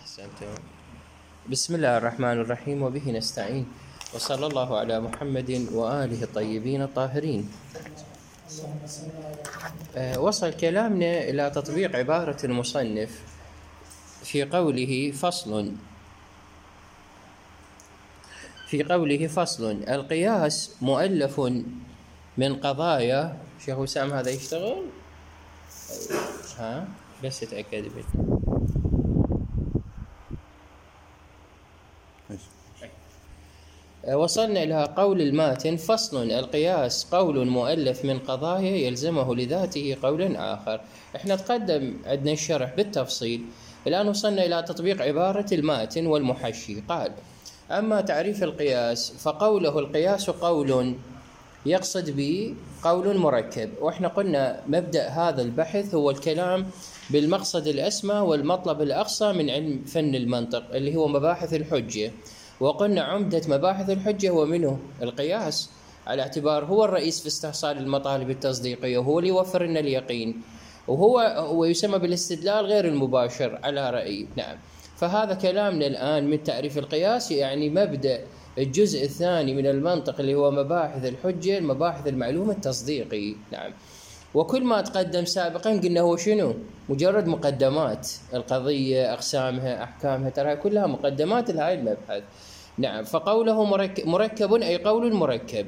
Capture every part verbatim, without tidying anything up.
أحسنتم. بسم الله الرحمن الرحيم وبه نستعين، وصلى الله على محمد وآله الطيبين الطاهرين. أه وصل كلامنا إلى تطبيق عبارة المصنف في قوله فصل في قوله فصل القياس مؤلف من قضايا. شيخ وسام هذا يشتغل؟ ها بس تأكد بي. وصلنا إلى قول الماتن فصل القياس قول مؤلف من قضايا يلزمه لذاته قول آخر. احنا تقدم عندنا الشرح بالتفصيل، الآن وصلنا إلى تطبيق عبارة الماتن والمحشي. قال: أما تعريف القياس فقوله القياس قول يقصد به قول مركب. وإحنا قلنا مبدأ هذا البحث هو الكلام بالمقصد الأسمى والمطلب الأقصى من علم فن المنطق اللي هو مباحث الحجة. وقلنا عمدة مباحث الحجة هو منه القياس، على اعتبار هو الرئيس في استحصال المطالب التصديقية، وهو اللي يوفر لنا اليقين، وهو ويسمى بالاستدلال غير المباشر على رأي. نعم، فهذا كلامنا الآن من تعريف القياس، يعني مبدأ الجزء الثاني من المنطق اللي هو مباحث الحجة، المباحث المعلومة التصديقي. نعم، وكل ما تقدم سابقا قلنا هو شنو؟ مجرد مقدمات القضية، أقسامها، أحكامها، ترى كلها مقدمات لهذا المبحث. نعم، فقوله مركب, مركب أي قول مركب،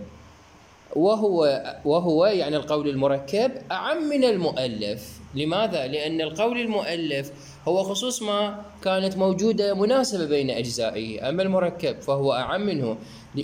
وهو وهو يعني القول المركب أعم من المؤلف. لماذا؟ لأن القول المؤلف هو خصوص ما كانت موجودة مناسبة بين أجزائه، أما المركب فهو أعم منه،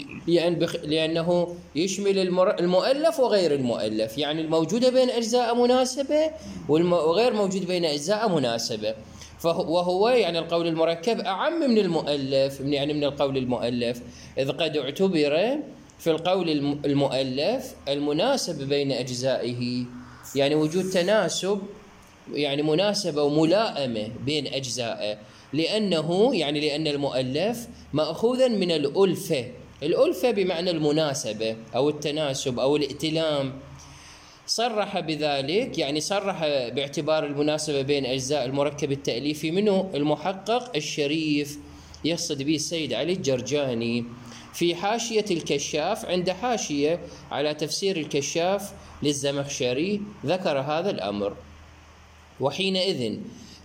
لأنه يشمل المؤلف وغير المؤلف، يعني الموجودة بين أجزاء مناسبة وغير موجود بين أجزاء مناسبة. وهو يعني القول المركب أعم من المؤلف، يعني من القول المؤلف، إذ قد اعتبر في القول المؤلف المناسب بين أجزائه، يعني وجود تناسب، يعني مناسبة وملائمة بين أجزائه، لأنه يعني لأن المؤلف مأخوذا من الألفة. الألفة بمعنى المناسبة أو التناسب أو الائتلام. صرح بذلك، يعني صرح باعتبار المناسبة بين أجزاء المركب التأليفي منه المحقق الشريف، يقصد به السيد علي الجرجاني في حاشية الكشاف، عند حاشية على تفسير الكشاف للزمخشري ذكر هذا الأمر. وحينئذ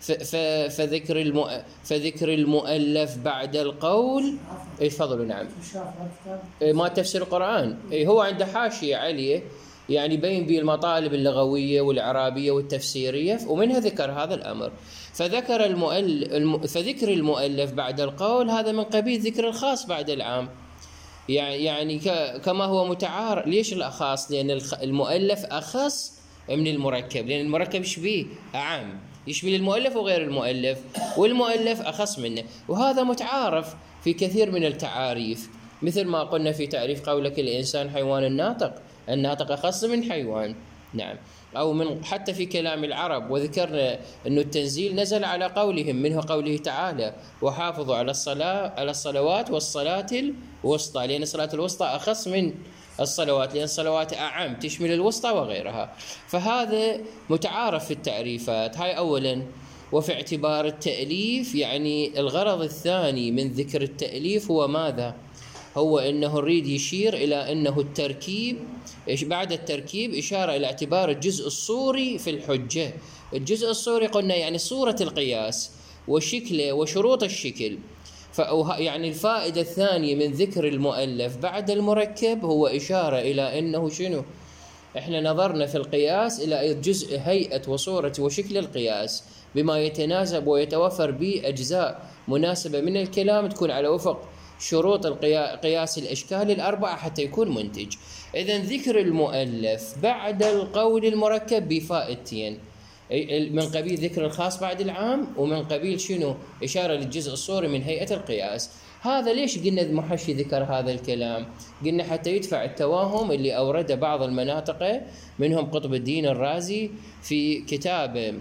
فذكر المؤ... فذكر المؤلف بعد القول. اي فضلوا. نعم، ما تفسير القرآن، اي هو عنده حاشية عليه، يعني بين بي المطالب اللغوية والإعرابية والتفسيرية، ومنها ذكر هذا الأمر. فذكر المؤلف الم... فذكر المؤلف بعد القول هذا من قبيل ذكر الخاص بعد العام، يعني يعني ك... كما هو متعارف. ليش الأخاص؟ لأن المؤلف أخص من المركب، لأن المركب شبيه أعم، يشمل المؤلف وغير المؤلف، والمؤلف أخص منه، وهذا متعارف في كثير من التعاريف، مثل ما قلنا في تعريف قولك الإنسان حيوان الناطق، الناطق أخص من حيوان. نعم، أو من حتى في كلام العرب، وذكرنا أن التنزيل نزل على قولهم، منه قوله تعالى: وحافظوا على الصلاة على الصلوات والصلاة الوسطى، لأن الصلاة الوسطى أخص من الصلوات، لأن الصلوات أعم تشمل الوسطى وغيرها. فهذا متعارف في التعريفات، هاي أولا. وفي اعتبار التأليف، يعني الغرض الثاني من ذكر التأليف هو ماذا؟ هو أنه يريد يشير إلى أنه التركيب، بعد التركيب إشارة إلى اعتبار الجزء الصوري في الحجة. الجزء الصوري قلنا يعني صورة القياس وشكله وشروط الشكل. يعني الفائدة الثانية من ذكر المؤلف بعد المركب هو إشارة إلى أنه شنو؟ إحنا نظرنا في القياس إلى جزء هيئة وصورة وشكل القياس بما يتناسب ويتوفر به أجزاء مناسبة من الكلام تكون على وفق شروط القياس الأشكال الأربعة حتى يكون منتج. إذن ذكر المؤلف بعد القول المركب بفائدتين، من قبيل ذكر الخاص بعد العام، ومن قبيل شنو؟ إشارة للجزء الصوري من هيئة القياس. هذا ليش قلنا المحشي ذكر هذا الكلام؟ قلنا حتى يدفع التوهم اللي أورده بعض المناطق، منهم قطب الدين الرازي في كتاب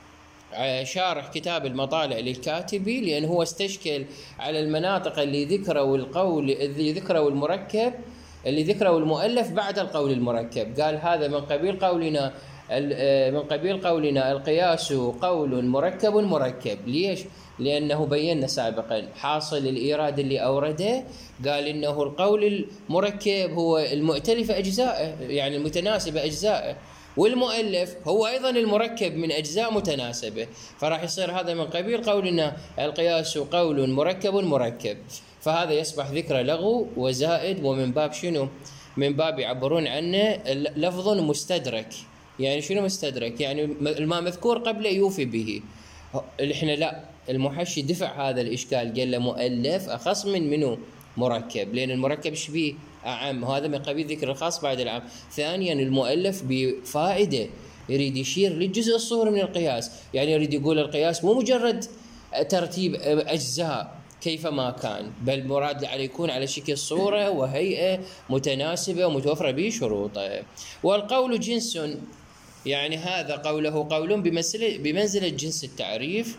شارح كتاب المطالع للكاتبي، لأنه هو استشكل على المناطق اللي ذكروا القول اللي ذكروا المركب اللي ذكروا المؤلف بعد القول المركب. قال هذا من قبيل قولنا من قبيل قولنا القياس قول مركب مركب. ليش؟ لأنه بينا سابقا حاصل الإيراد اللي أورده قال إنه القول المركب هو المؤتلف أجزائه، يعني المتناسبة أجزائه، والمؤلف هو أيضا المركب من أجزاء متناسبة، فراح يصير هذا من قبيل قولنا القياس قول مركب مركب. فهذا يصبح ذكر لغو وزائد، ومن باب شنو؟ من باب يعبرون عنه لفظ مستدرك. يعني شنو مستدرك؟ يعني ما مذكور قبله يوفي به. احنا لا، المحشي دفع هذا الإشكال، قال له مؤلف أخص من منه مركب، لأن المركب شبيه أعم، وهذا من قبيل ذكر الخاص بعد العام. ثانيا المؤلف بفائدة، يريد يشير للجزء الصوري من القياس، يعني يريد يقول القياس مو مجرد ترتيب أجزاء كيفما كان، بل مراد عليه يكون على شكل صورة وهيئة متناسبة ومتوفرة به شروطه. والقول جنس، يعني هذا قوله قول بمنزلة بمنزلة جنس التعريف.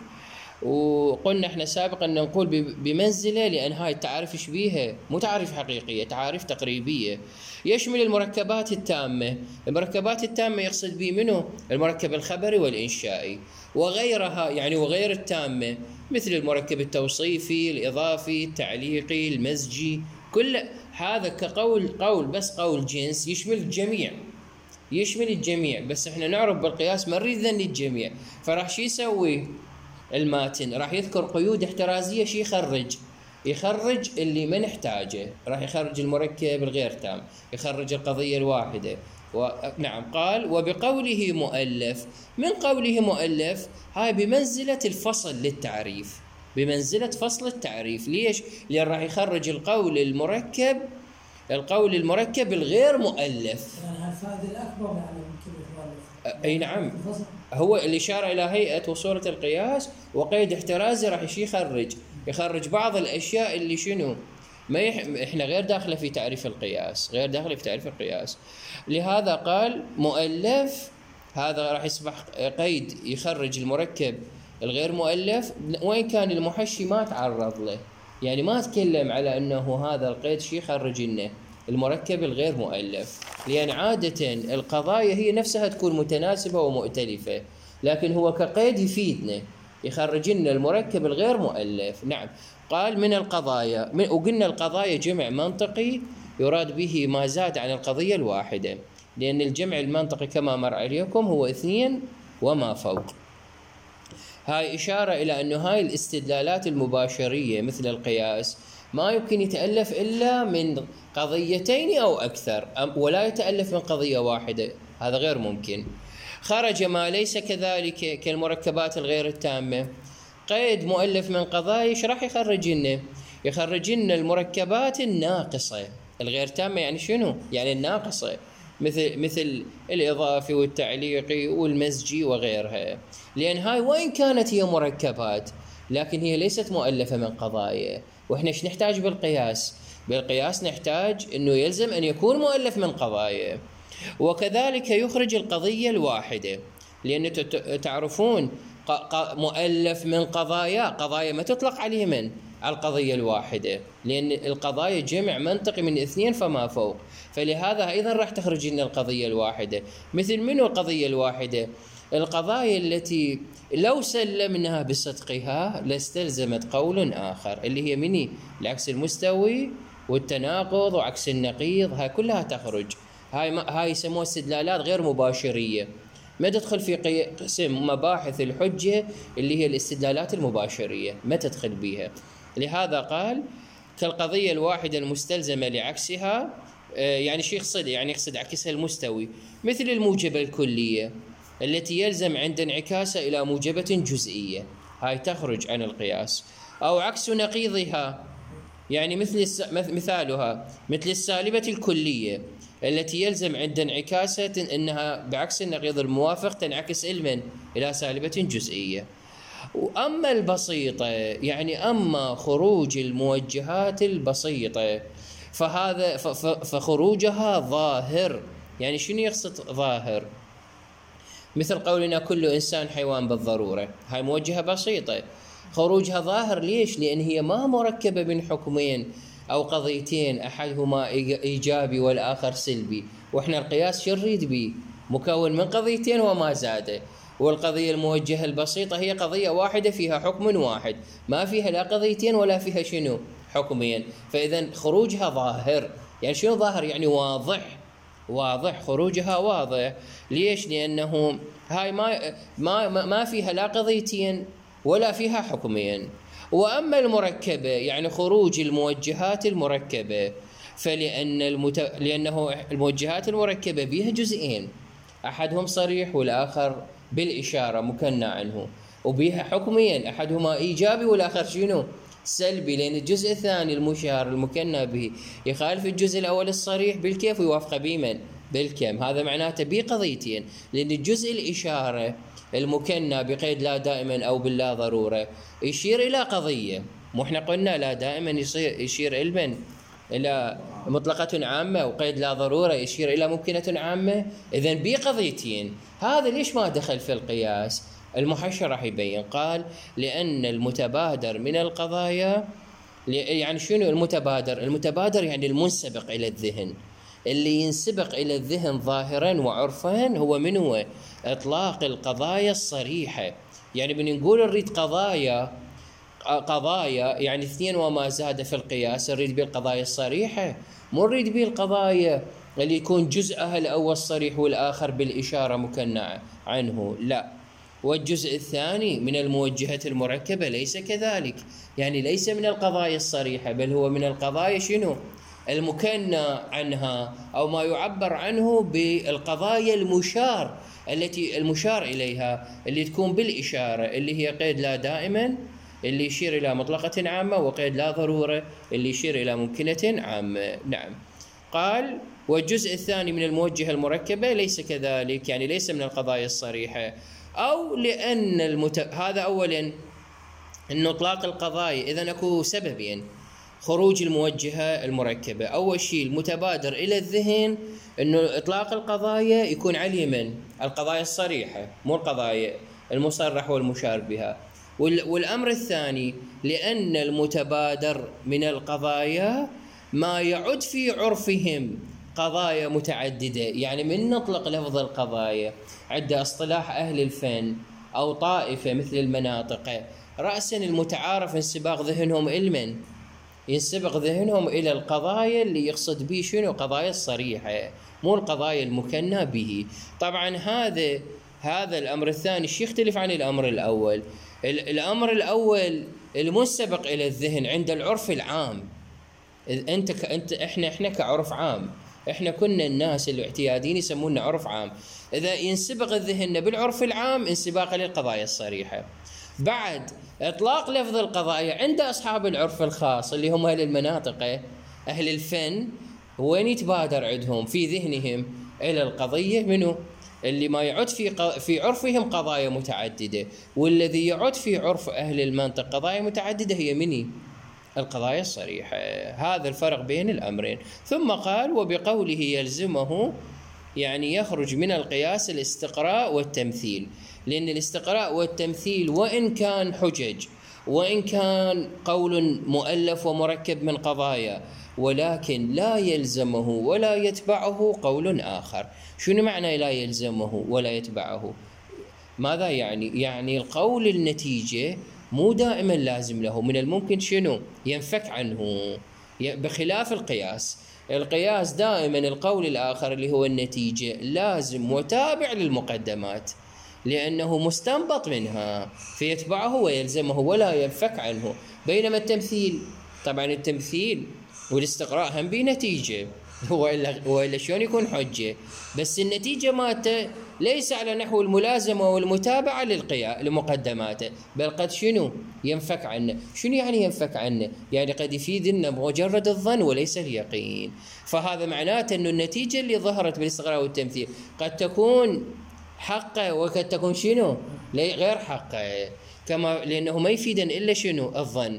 وقلنا احنا سابقا ان نقول بمنزله لان هاي التعاريف شبيهه، مو تعاريف حقيقيه، تعاريف تقريبيه. يشمل المركبات التامه، المركبات التامه يقصد به منه المركب الخبري والانشائي وغيرها، يعني وغير التامه، مثل المركب التوصيفي، الاضافي، التعليقي، المزجي. كل هذا كقول قول بس قول جنس يشمل الجميع، يشمل الجميع. بس احنا نعرف بالقياس ما نريد ذن الجميع، فراح شو يسوي الماتن؟ راح يذكر قيود احترازيه، شي يخرج يخرج اللي ما نحتاجه، راح يخرج المركب الغير تام، يخرج القضيه الواحده. ونعم قال وبقوله مؤلف، من قوله مؤلف هاي بمنزله الفصل للتعريف، بمنزله فصل التعريف. ليش؟ لان راح يخرج القول المركب، القول المركب الغير مؤلف. يعني الفائده الاكبر يعني من كلمه مؤلف. اي نعم، هو الإشارة إلى هيئة وصورة القياس وقيد احترازي، راح يشي يخرج يخرج بعض الأشياء اللي شنو ما يح... إحنا غير داخلة في تعريف القياس، غير داخلة في تعريف القياس. لهذا قال مؤلف، هذا راح يصبح قيد يخرج المركب الغير مؤلف، وين كان المحشي ما تعرض له، يعني ما تكلم على أنه هذا القيد شي يخرج لنا المركب الغير مؤلف، لأن عادة القضايا هي نفسها تكون متناسبة ومؤتلفة، لكن هو كقيد يفيدنا يخرج لنا المركب الغير مؤلف. نعم قال من القضايا، من وقلنا القضايا جمع منطقي يراد به ما زاد عن القضية الواحدة، لأن الجمع المنطقي كما مر عليكم هو اثنين وما فوق. هاي إشارة إلى أنه هاي الاستدلالات المباشرية مثل القياس ما يمكن يتألف إلا من قضيتين أو أكثر، ولا يتألف من قضية واحدة، هذا غير ممكن. خرج ما ليس كذلك كالمركبات الغير التامة. قيد مؤلف من قضايا ايش راح يخرج لنا؟ يخرج لنا المركبات الناقصة الغير تامة، يعني شنو؟ يعني الناقصة، مثل مثل الإضافي والتعليقي والمزجي وغيرها، لأن هاي وين كانت هي مركبات لكن هي ليست مؤلفة من قضايا. وإحنا ايش نحتاج بالقياس؟ بالقياس نحتاج أنه يلزم أن يكون مؤلف من قضايا. وكذلك يخرج القضية الواحدة، لأن تعرفون مؤلف من قضايا، قضايا ما تطلق عليه من على القضية الواحدة، لأن القضايا جمع منطقي من اثنين فما فوق، فلهذا أيضا راح تخرج لنا القضية الواحدة. مثل منو القضية الواحدة؟ القضايا التي لو سلمناها بصدقها لاستلزمت قول آخر، اللي هي مني العكس المستوي والتناقض وعكس النقيض، هاي كلها تخرج. هاي هاي يسموها استدلالات غير مباشرية، ما تدخل في قسم مباحث الحجة اللي هي الاستدلالات المباشرية، ما تدخل بيها. لهذا قال كالقضية الواحدة المستلزمة لعكسها، يعني شو يقصد؟ يعني يقصد عكسها المستوي، مثل الموجبة الكلية التي يلزم عند انعكاسها إلى موجبة جزئية، هاي تخرج عن القياس. أو عكس نقيضها، يعني مثل مثالها مثل السالبة الكلية التي يلزم عند انعكاسها أنها بعكس النقيض الموافق تنعكس علما إلى سالبة جزئية. وأما البسيطة، يعني أما خروج الموجهات البسيطة فهذا فخروجها ظاهر. يعني شنو يقصد ظاهر؟ مثل قولنا كل إنسان حيوان بالضرورة، هاي موجهة بسيطة، خروجها ظاهر. ليش؟ لأن هي ما مركبة من حكمين أو قضيتين أحدهما إيجابي والآخر سلبي، وإحنا القياس شو نريد بيه؟ مكون من قضيتين وما زاد، والقضية الموجهة البسيطة هي قضية واحدة فيها حكم واحد، ما فيها لا قضيتين ولا فيها شنو حكمين، فإذا خروجها ظاهر. يعني شنو ظاهر؟ يعني واضح، واضح خروجها واضح. ليش؟ لأنه هاي ما ما ما فيها لا قضيتين ولا فيها حكمين. وأما المركبة يعني خروج الموجهات المركبة، فلأن المت... لأنه الموجهات المركبة بها جزئين، أحدهم صريح والآخر بالإشارة مكنى عنه، وبها حكمين، أحدهما إيجابي والآخر شنو؟ سلبي، لأن الجزء الثاني المشار المكنى به يخالف الجزء الأول الصريح بالكيف ويوافق بمن؟ بالكم. هذا معناته بقضيتين، لأن الجزء الإشارة المكنى بقيد لا دائما أو باللا ضرورة يشير إلى قضية، مو احنا قلنا لا دائما يصير يشير إلى إلى مطلقة عامة، وقيد لا ضرورة يشير إلى ممكنة عامة. إذن بقضيتين. هذا ليش ما دخل في القياس؟ المحشر راح يبين، قال لأن المتبادر من القضايا، يعني شنو المتبادر؟ المتبادر يعني المنسبق إلى الذهن، اللي ينسبق إلى الذهن ظاهرا وعرفا هو من هو؟ إطلاق القضايا الصريحة. يعني بنقول نريد قضايا قضايا يعني اثنين وما زاد في القياس، نريد به القضايا الصريحة، مو نريد به القضايا اللي يكون جزءها الأول صريح والآخر بالإشارة مكنى عنه، لا. والجزء الثاني من الموجهة المركبة ليس كذلك، يعني ليس من القضايا الصريحة، بل هو من القضايا شنو؟ المكنى عنها، أو ما يعبر عنه بالقضايا المشار، التي المشار إليها اللي تكون بالإشارة، اللي هي قيد لا دائما اللي يشير إلى مطلقة عامة، وقيد لا ضرورة اللي يشير إلى ممكنة عامة. نعم. قال والجزء الثاني من الموجهة المركبة ليس كذلك، يعني ليس من القضايا الصريحة، أو لأن المت... هذا أولا أن إطلاق القضايا إذن أكو سببين خروج الموجهة المركبة. أول شيء المتبادر إلى الذهن أنه إطلاق القضايا يكون على اليمين، القضايا الصريحة مو القضايا المصرح والمشار بها. والأمر الثاني لأن المتبادر من القضايا ما يعد في عرفهم قضايا متعددة. يعني من نطلق لفظ القضايا عند اصطلاح أهل الفن أو طائفة مثل المناطق، رأسا المتعارف انسباق ذهنهم إلمن ينسبق ذهنهم إلى القضايا اللي يقصد به شنو؟ قضايا الصريحة، مو القضايا المكنى به. طبعا هذا هذا الأمر الثاني شيء يختلف عن الأمر الأول. الأمر الأول المنسبق إلى الذهن عند العرف العام. أنت ك... أنت إحنا إحنا كعرف عام، إحنا كنا الناس الاعتيادين يسمونا عرف عام. إذا ينسبق الذهن بالعرف العام انسباق للقضايا الصريحة. بعد إطلاق لفظ القضايا عند أصحاب العرف الخاص اللي هم أهل المناطق أهل الفن، وين يتبادر عندهم في ذهنهم إلى القضية منه؟ اللي ما يعد في ق... في عرفهم قضايا متعددة، والذي يعد في عرف أهل المنطق قضايا متعددة هي مني؟ القضايا الصريحة. هذا الفرق بين الأمرين. ثم قال وبقوله يلزمه يعني يخرج من القياس الاستقراء والتمثيل، لأن الاستقراء والتمثيل وإن كان حجج وإن كان قول مؤلف ومركب من قضايا، ولكن لا يلزمه ولا يتبعه قول آخر. شنو معنى لا يلزمه ولا يتبعه؟ ماذا يعني؟ يعني القول النتيجة مو دائما لازم له، من الممكن شنو؟ ينفك عنه، بخلاف القياس. القياس دائما القول الآخر اللي هو النتيجة لازم وتابع للمقدمات، لأنه مستنبط منها فيتبعه ويلزمه ولا ينفك عنه. بينما التمثيل طبعا التمثيل والاستقراء هم بنتيجة، وإلا, وإلا شلون يكون حجة؟ بس النتيجة مالته ليس على نحو الملازمة والمتابعة للقياء لمقدماته، بل قد شنو؟ ينفك عنه. شنو يعني ينفك عنه؟ يعني قد يفيدنا مجرد الظن وليس اليقين. فهذا معناته أنه النتيجة اللي ظهرت بالاستقراء والتمثيل قد تكون حقه وقد تكون شنو؟ غير حقه، كما لأنه ما يفيدن إلا شنو؟ الظن.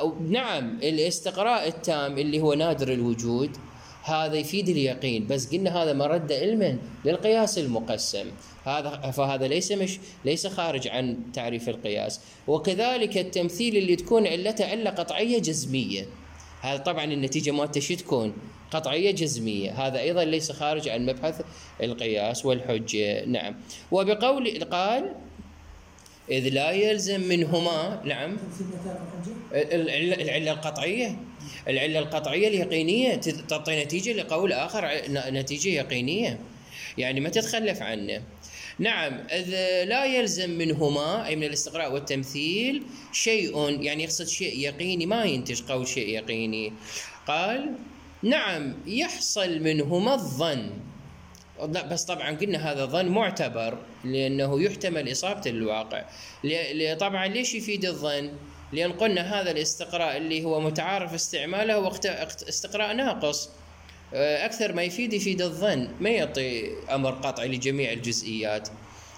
نعم الاستقراء التام اللي هو نادر الوجود هذا يفيد اليقين، بس قلنا هذا مرد علما للقياس المقسم، هذا فهذا ليس مش ليس خارج عن تعريف القياس. وكذلك التمثيل اللي تكون علته علة قطعية جزمية، هذا طبعا النتيجة مالته شو تكون؟ قطعية جزمية. هذا أيضا ليس خارج عن مبحث القياس والحجة. نعم. وبقول قال إذ لا يلزم منهما. نعم. العلة القطعية العلة القطعية اليقينية تعطي نتيجة لقول آخر نتيجة يقينية، يعني ما تتخلف عنه. نعم. إذ لا يلزم منهما أي من الاستقراء والتمثيل شيء، يعني يقصد شيء يقيني، ما ينتج قول شيء يقيني. قال نعم يحصل منهما الظن، بس طبعا قلنا هذا ظن معتبر لأنه يحتمل إصابة الواقع. طبعا ليش يفيد الظن؟ لأن قلنا هذا الاستقراء اللي هو متعارف استعماله هو استقراء ناقص، أكثر ما يفيد يفيد الظن، ما يعطي أمر قطعي لجميع الجزئيات.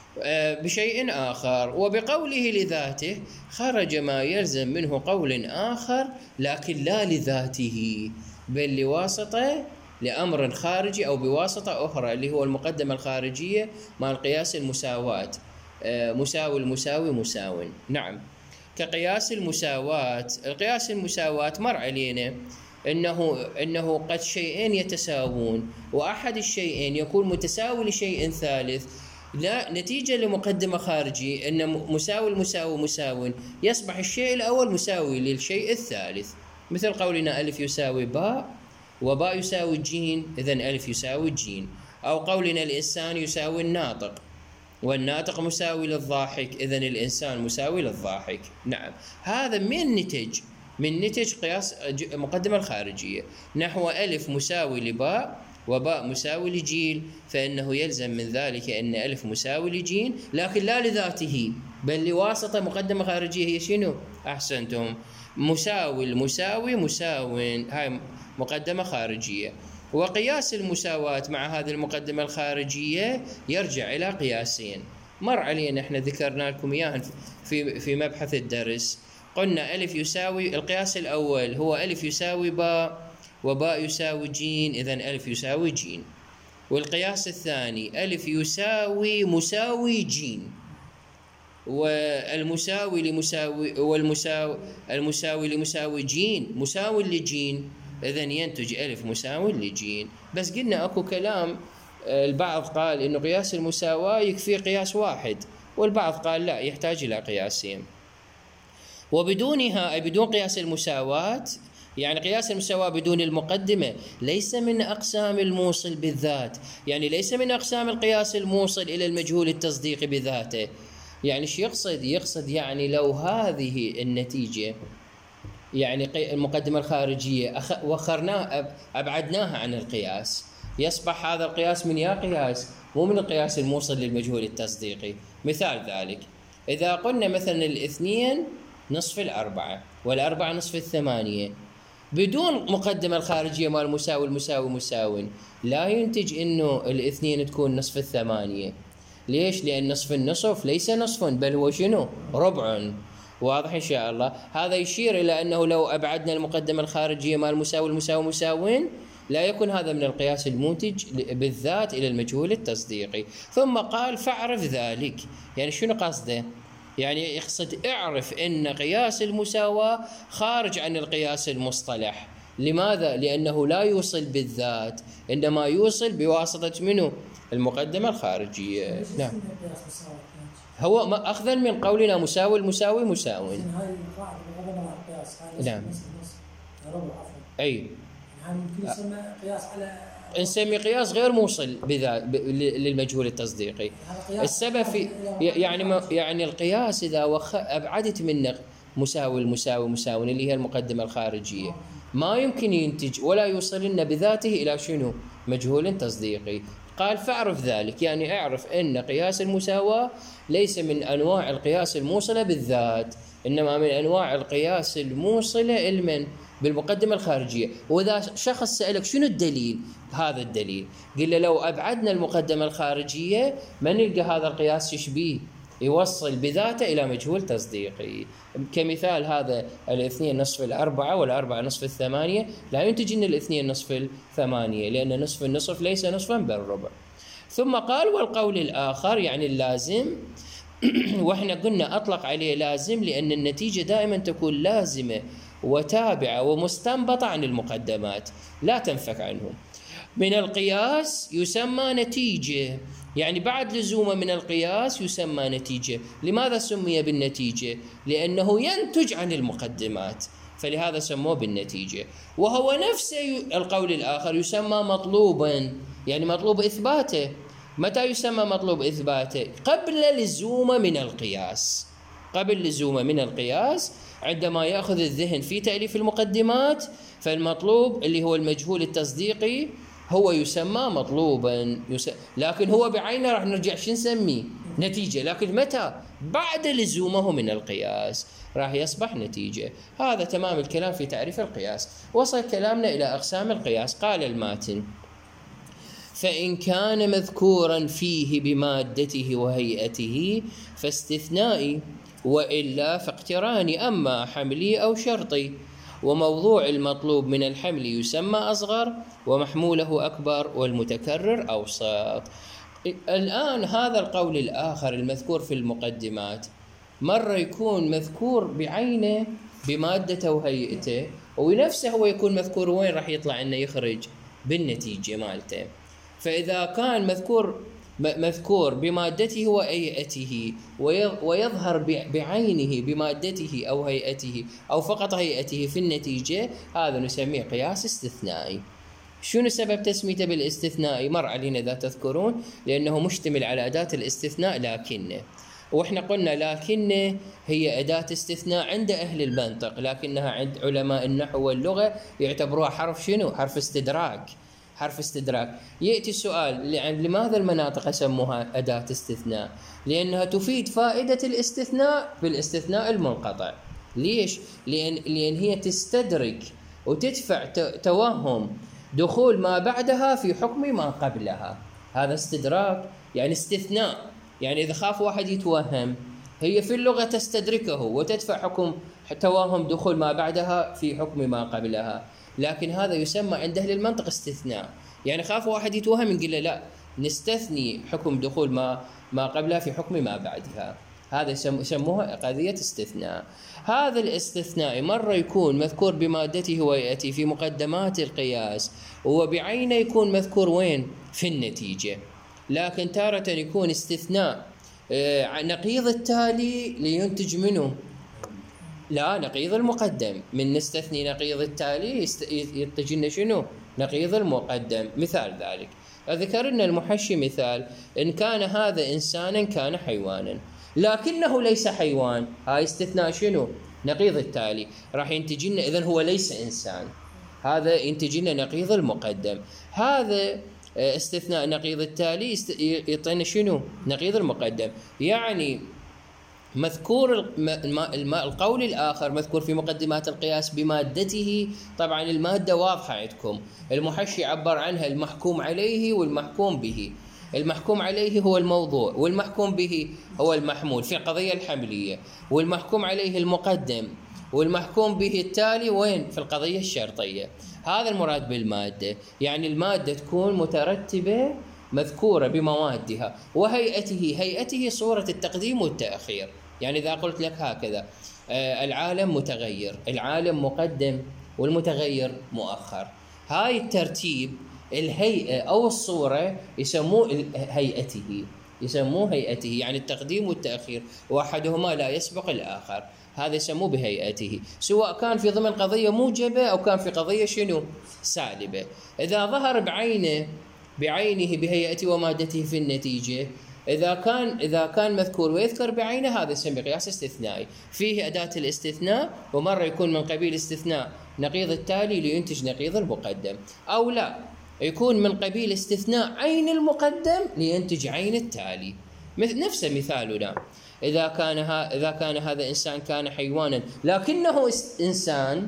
بشيء آخر وبقوله لذاته خرج ما يلزم منه قول آخر لكن لا لذاته بل لواسطة لأمر خارجي أو بواسطة أخرى اللي هو المقدمة الخارجية مع القياس المساواة. مساوي المساوي مساو. نعم. كقياس المساواة. القياس المساواة مر علينا إنه إنه قد شيئين يتساوون وأحد الشيئين يكون متساوي لشيء ثالث، لا نتيجة لمقدمة خارجي أن مساوي المساوي مساو يصبح الشيء الأول مساوي للشيء الثالث، مثل قولنا ألف يساوي باء وباء يساوي جيم إذن ألف يساوي جيم، أو قولنا الإنسان يساوي الناطق والناطق مساوي للضاحك إذن الإنسان مساوي للضاحك. نعم. هذا من نتج من نتج قياس مقدمة الخارجية، نحو ألف مساوي لباء وباء مساوي لجيل، فإنه يلزم من ذلك أن ألف مساوي لجيل لكن لا لذاته بل لواسطة مقدمة خارجية هي شنو؟ أحسنتم، مساوي المساوي مساو، هاي مقدمة خارجية. وقياس المساواة مع هذه المقدمة الخارجية يرجع إلى قياسين مر علينا احنا ذكرنا لكم إياها في في مبحث الدرس. قلنا ألف يساوي، القياس الأول هو ألف يساوي باء وباء يساوي جين إذن ألف يساوي جين، والقياس الثاني ألف يساوي مساوي جين والمساوي لمساوي والمساوي المساوي لمساوي جين مساوي لجين إذن ينتج ألف مساوي لجين. بس قلنا أكو كلام، البعض قال إنه قياس المساواة يكفي قياس واحد والبعض قال لا يحتاج إلى قياسين. وبدونها أي بدون قياس المساواة، يعني قياس المساواة بدون المقدمة ليس من أقسام الموصل بالذات، يعني ليس من أقسام القياس الموصل إلى المجهول التصديقي بذاته. يعني شو يقصد؟ يقصد يعني لو هذه النتيجة يعني المقدمة الخارجية وخرناها أبعدناها عن القياس يصبح هذا القياس من يا قياس مو من القياس الموصل للمجهول التصديقي. مثال ذلك إذا قلنا مثلا الاثنين نصف الأربعة والأربعة نصف الثمانية بدون مقدمة الخارجية مال المساوي المساوي مساو، لا ينتج إنه الاثنين تكون نصف الثمانية. ليش؟ لأن نصف النصف ليس نصف بل هو شنو؟ ربع. واضح إن شاء الله. هذا يشير إلى أنه لو أبعدنا المقدمة الخارجية مال المساوي المساوي مساوين لا يكون هذا من القياس المنتج بالذات إلى المجهول التصديقي. ثم قال فاعرف ذلك، يعني شنو قصده؟ يعني يقصد اعرف أن قياس المساواة خارج عن القياس المصطلح. لماذا؟ لأنه لا يوصل بالذات إنما يوصل بواسطة منه؟ المقدمة الخارجية. نعم. هو أخذا من قولنا مساوي المساوي مساو. نعم. أي. قياس على نسمي قياس غير موصل بذات للمجهول التصديقي. السبب في يعني ما يعني القياس إذا وخ أبعدت منه مساوي المساوي مساو اللي هي المقدمة الخارجية ما يمكن ينتج ولا يوصل لنا بذاته إلى شنو؟ مجهول تصديقي. قال فاعرف ذلك، يعني اعرف أن قياس المساواة ليس من أنواع القياس الموصلة بالذات إنما من أنواع القياس الموصلة المن بالمقدمة الخارجية. وإذا شخص سألك شنو الدليل؟ هذا الدليل، قل له لو أبعدنا المقدمة الخارجية ما نلقى هذا القياس يشبيه يوصل بذاته إلى مجهول تصديقي. كمثال هذا الاثنين نصف الأربعة والأربعة نصف الثمانية لا ينتج إن الاثنين نصف الثمانية لأن نصف النصف ليس نصفا بل ربع. ثم قال والقول الآخر يعني اللازم واحنا قلنا أطلق عليه لازم لأن النتيجة دائما تكون لازمة وتابعة ومستنبطة عن المقدمات لا تنفك عنهم. من القياس يسمى نتيجة، يعني بعد لزومه من القياس يسمى نتيجة. لماذا سمي بالنتيجة؟ لأنه ينتج عن المقدمات، فلهذا سموه بالنتيجة. وهو نفس القول الآخر يسمى مطلوبا، يعني مطلوب إثباته. متى يسمى مطلوب إثباته؟ قبل لزومه من القياس، قبل لزومه من القياس عندما يأخذ الذهن في تأليف المقدمات، فالمطلوب اللي هو المجهول التصديقي هو يسمى مطلوبا، يس... لكن هو بعينه راح نرجع شو نسميه؟ نتيجة. لكن متى؟ بعد لزومه من القياس راح يصبح نتيجة. هذا تمام الكلام في تعريف القياس. وصل كلامنا إلى أقسام القياس. قال الماتن: فإن كان مذكورا فيه بمادته وهيئته فاستثنائي، وإلا فاقتراني، أما حملي أو شرطي. وموضوع المطلوب من الحمل يسمى أصغر، ومحموله أكبر، والمتكرر أوسط. الآن هذا القول الآخر المذكور في المقدمات مرة يكون مذكور بعينه بمادته وهيئته، ونفسه هو يكون مذكور وين راح يطلع إنه يخرج بالنتيجة مالته. فإذا كان مذكور مذكور بمادته وهيئته ويظهر بعينه بمادته أو هيئته أو فقط هيئته في النتيجة، هذا نسميه قياس استثنائي. شنو سبب تسميته بالاستثنائي؟ مر علينا إذا تذكرون، لأنه مشتمل على أداة الاستثناء لكن، وإحنا قلنا لكن هي أداة استثناء عند أهل المنطق، لكنها عند علماء النحو واللغة يعتبروها حرف شنو؟ حرف استدراك. حرف استدراك. يأتي السؤال: لماذا المناطق سموها أداة استثناء؟ لأنها تفيد فائدة الاستثناء بالاستثناء المنقطع. ليش؟ لأن, لأن هي تستدرك وتدفع توهم دخول ما بعدها في حكم ما قبلها. هذا استدراك، يعني استثناء. يعني إذا خاف واحد يتوهم، هي في اللغة تستدركه وتدفع حكم توهم دخول ما بعدها في حكم ما قبلها. لكن هذا يسمى عند أهل المنطق استثناء. يعني خاف واحد يتوهم نقول له لا، نستثني حكم دخول ما ما قبلها في حكم ما بعدها. هذا يسموها قضية استثناء. هذا الاستثناء مرة يكون مذكور بمادته وهيئته في مقدمات القياس، وبعينه يكون مذكور وين؟ في النتيجة. لكن تارة يكون استثناء نقيض التالي لينتج منه لا نقيض المقدم. من نستثني نقيض التالي ينتج لنا شنو؟ نقيض المقدم. مثال ذلك ذكرنا المحشي مثال: إن كان هذا إنسانا كان حيوانا لكنه ليس حيوان. هاي استثناء شنو؟ نقيض التالي، راح ينتج لنا إذن هو ليس إنسان، هذا ينتج لنا نقيض المقدم. هذا استثناء نقيض التالي يعطينا شنو؟ نقيض المقدم. يعني مذكور القول الآخر مذكور في مقدمات القياس بمادته. طبعا المادة واضحة عندكم، المحشي عبر عنها المحكوم عليه والمحكوم به. المحكوم عليه هو الموضوع، والمحكوم به هو المحمول في القضية الحملية، والمحكوم عليه المقدم، والمحكوم به التالي وين؟ في القضية الشرطية. هذا المراد بالمادة، يعني المادة تكون مترتبة مذكورة بموادها وهيئته. هيئته صورة التقديم والتأخير. يعني إذا قلت لك هكذا: العالم متغير، العالم مقدم والمتغير مؤخر. هاي الترتيب الهيئة أو الصورة يسموه هيئته، يسموه هيئته، يعني التقديم والتأخير وأحدهما لا يسبق الآخر، هذا يسموه بهيئته، سواء كان في ضمن قضية موجبة أو كان في قضية شنو؟ سالبة. إذا ظهر بعينه بعينه بهيئته ومادته في النتيجة، إذا كان إذا كان مذكور ويذكر بعينه، هذا يسمى قياس استثنائي، فيه أداة الاستثناء، ومرة يكون من قبيل استثناء نقيض التالي لينتج نقيض المقدم، أو لا يكون من قبيل استثناء عين المقدم لينتج عين التالي. نفس مثالنا: إذا كان إذا كان هذا إنسان كان حيوانا لكنه إنسان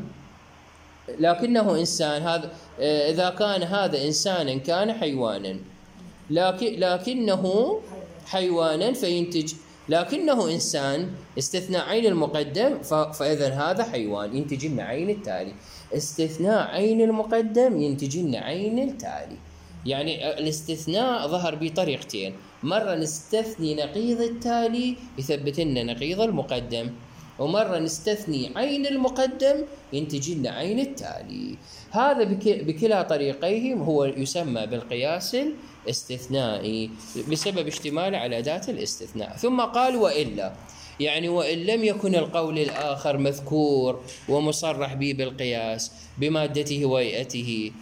لكنه إنسان هذا إذا كان هذا إنسانا كان حيوانا لكن لكنه حيوانا فينتج لكنه إنسان، استثناء عين المقدم، فإذا هذا حيوان ينتج لنا عين التالي. استثناء عين المقدم ينتج لنا عين التالي. يعني الاستثناء ظهر بطريقتين: مرة نستثني نقيض التالي يثبت لنا نقيض المقدم، ومرة نستثني عين المقدم ينتج لنا عين التالي. هذا بكلا طريقيه هو يسمى بالقياس الاستثنائي بسبب اشتماله على أداة الاستثناء. ثم قال وإلا، يعني وإن لم يكن القول الآخر مذكور ومصرح به بالقياس بمادته وهيئته،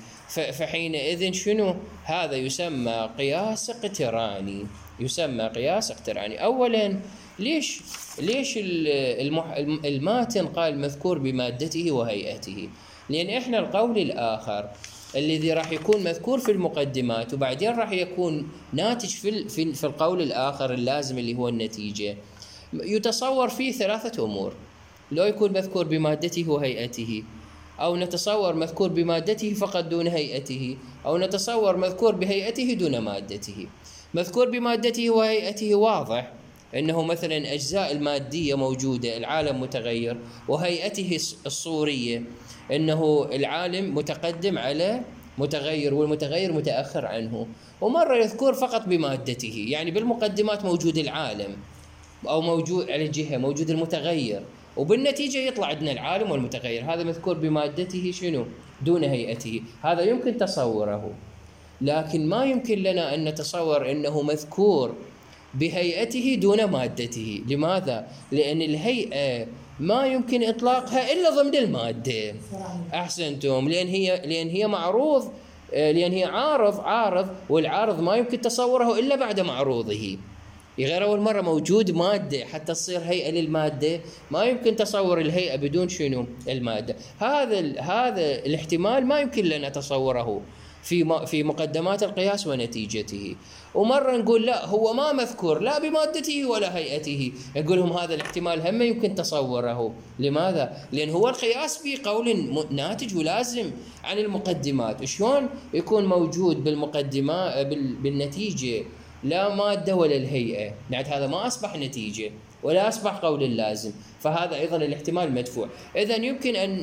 فحينئذ شنو؟ هذا يسمى قياس اقتراني، يسمى قياس اقتراني. أولا ليش ليش المح... الماتن قال مذكور بمادته وهيئته؟ لأن إحنا القول الآخر الذي راح يكون مذكور في المقدمات وبعدين راح يكون ناتج في في, في القول الآخر اللازم اللي هو النتيجة، يتصور فيه ثلاثة أمور. لو يكون مذكور بمادته وهيئته، أو نتصور مذكور بمادته فقط دون هيئته، أو نتصور مذكور بهيئته دون مادته. مذكور بمادته وهيئته واضح أنه مثلا أجزاء المادية موجودة، العالم متغير، وهيئته الصورية أنه العالم متقدم على متغير والمتغير متأخر عنه. ومرة يذكر فقط بمادته، يعني بالمقدمات موجود العالم أو موجود على الجهة موجود المتغير، وبالنتيجة يطلع عندنا العالم والمتغير. هذا مذكور بمادته شنو؟ دون هيئته. هذا يمكن تصوره، لكن ما يمكن لنا أن نتصور أنه مذكور بهيئته دون مادته. لماذا؟ لأن الهيئة ما يمكن إطلاقها إلا ضمن المادة. أحسنتم. لأن هي لأن هي معروض، لأن هي عارض عارض والعارض ما يمكن تصوره إلا بعد معروضه. غير أول مرة موجود مادة حتى تصير هيئة للمادة، ما يمكن تصور الهيئة بدون شنو؟ المادة. هذا هذا الاحتمال ما يمكن لنا تصوره في في مقدمات القياس ونتيجته. ومرة نقول لا، هو ما مذكور لا بمادته ولا هيئته، نقول لهم هذا الاحتمال هم يمكن تصوره. لماذا؟ لأن هو القياس في قول ناتج ولازم عن المقدمات. شلون يكون موجود بالمقدمات بالنتيجة لا مادة ولا الهيئة؟ يعني هذا ما أصبح نتيجة ولا أصبح قول اللازم، فهذا أيضا الاحتمال مدفوع. إذن يمكن أن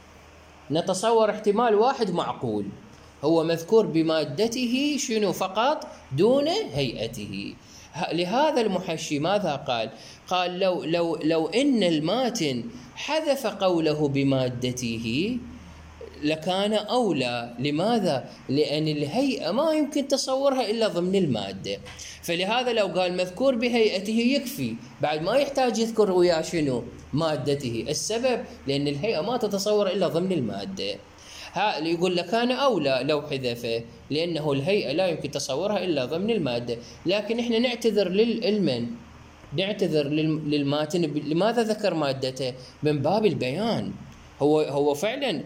نتصور احتمال واحد معقول، هو مذكور بمادته شنو فقط دون هيئته. لهذا المحشي ماذا قال؟ قال لو لو لو إن الماتن حذف قوله بمادته لكان أولى. لماذا؟ لأن الهيئة ما يمكن تصورها إلا ضمن المادة، فلهذا لو قال مذكور بهيئته يكفي، بعد ما يحتاج يذكر وياه شنو؟ مادته. السبب لأن الهيئة ما تتصور إلا ضمن المادة. ها يقول لكان أولى لو حذفه، لأنه الهيئة لا يمكن تصورها إلا ضمن المادة. لكن إحنا نعتذر للمن نعتذر للماتن لماذا ذكر مادته؟ من باب البيان. هو هو فعلا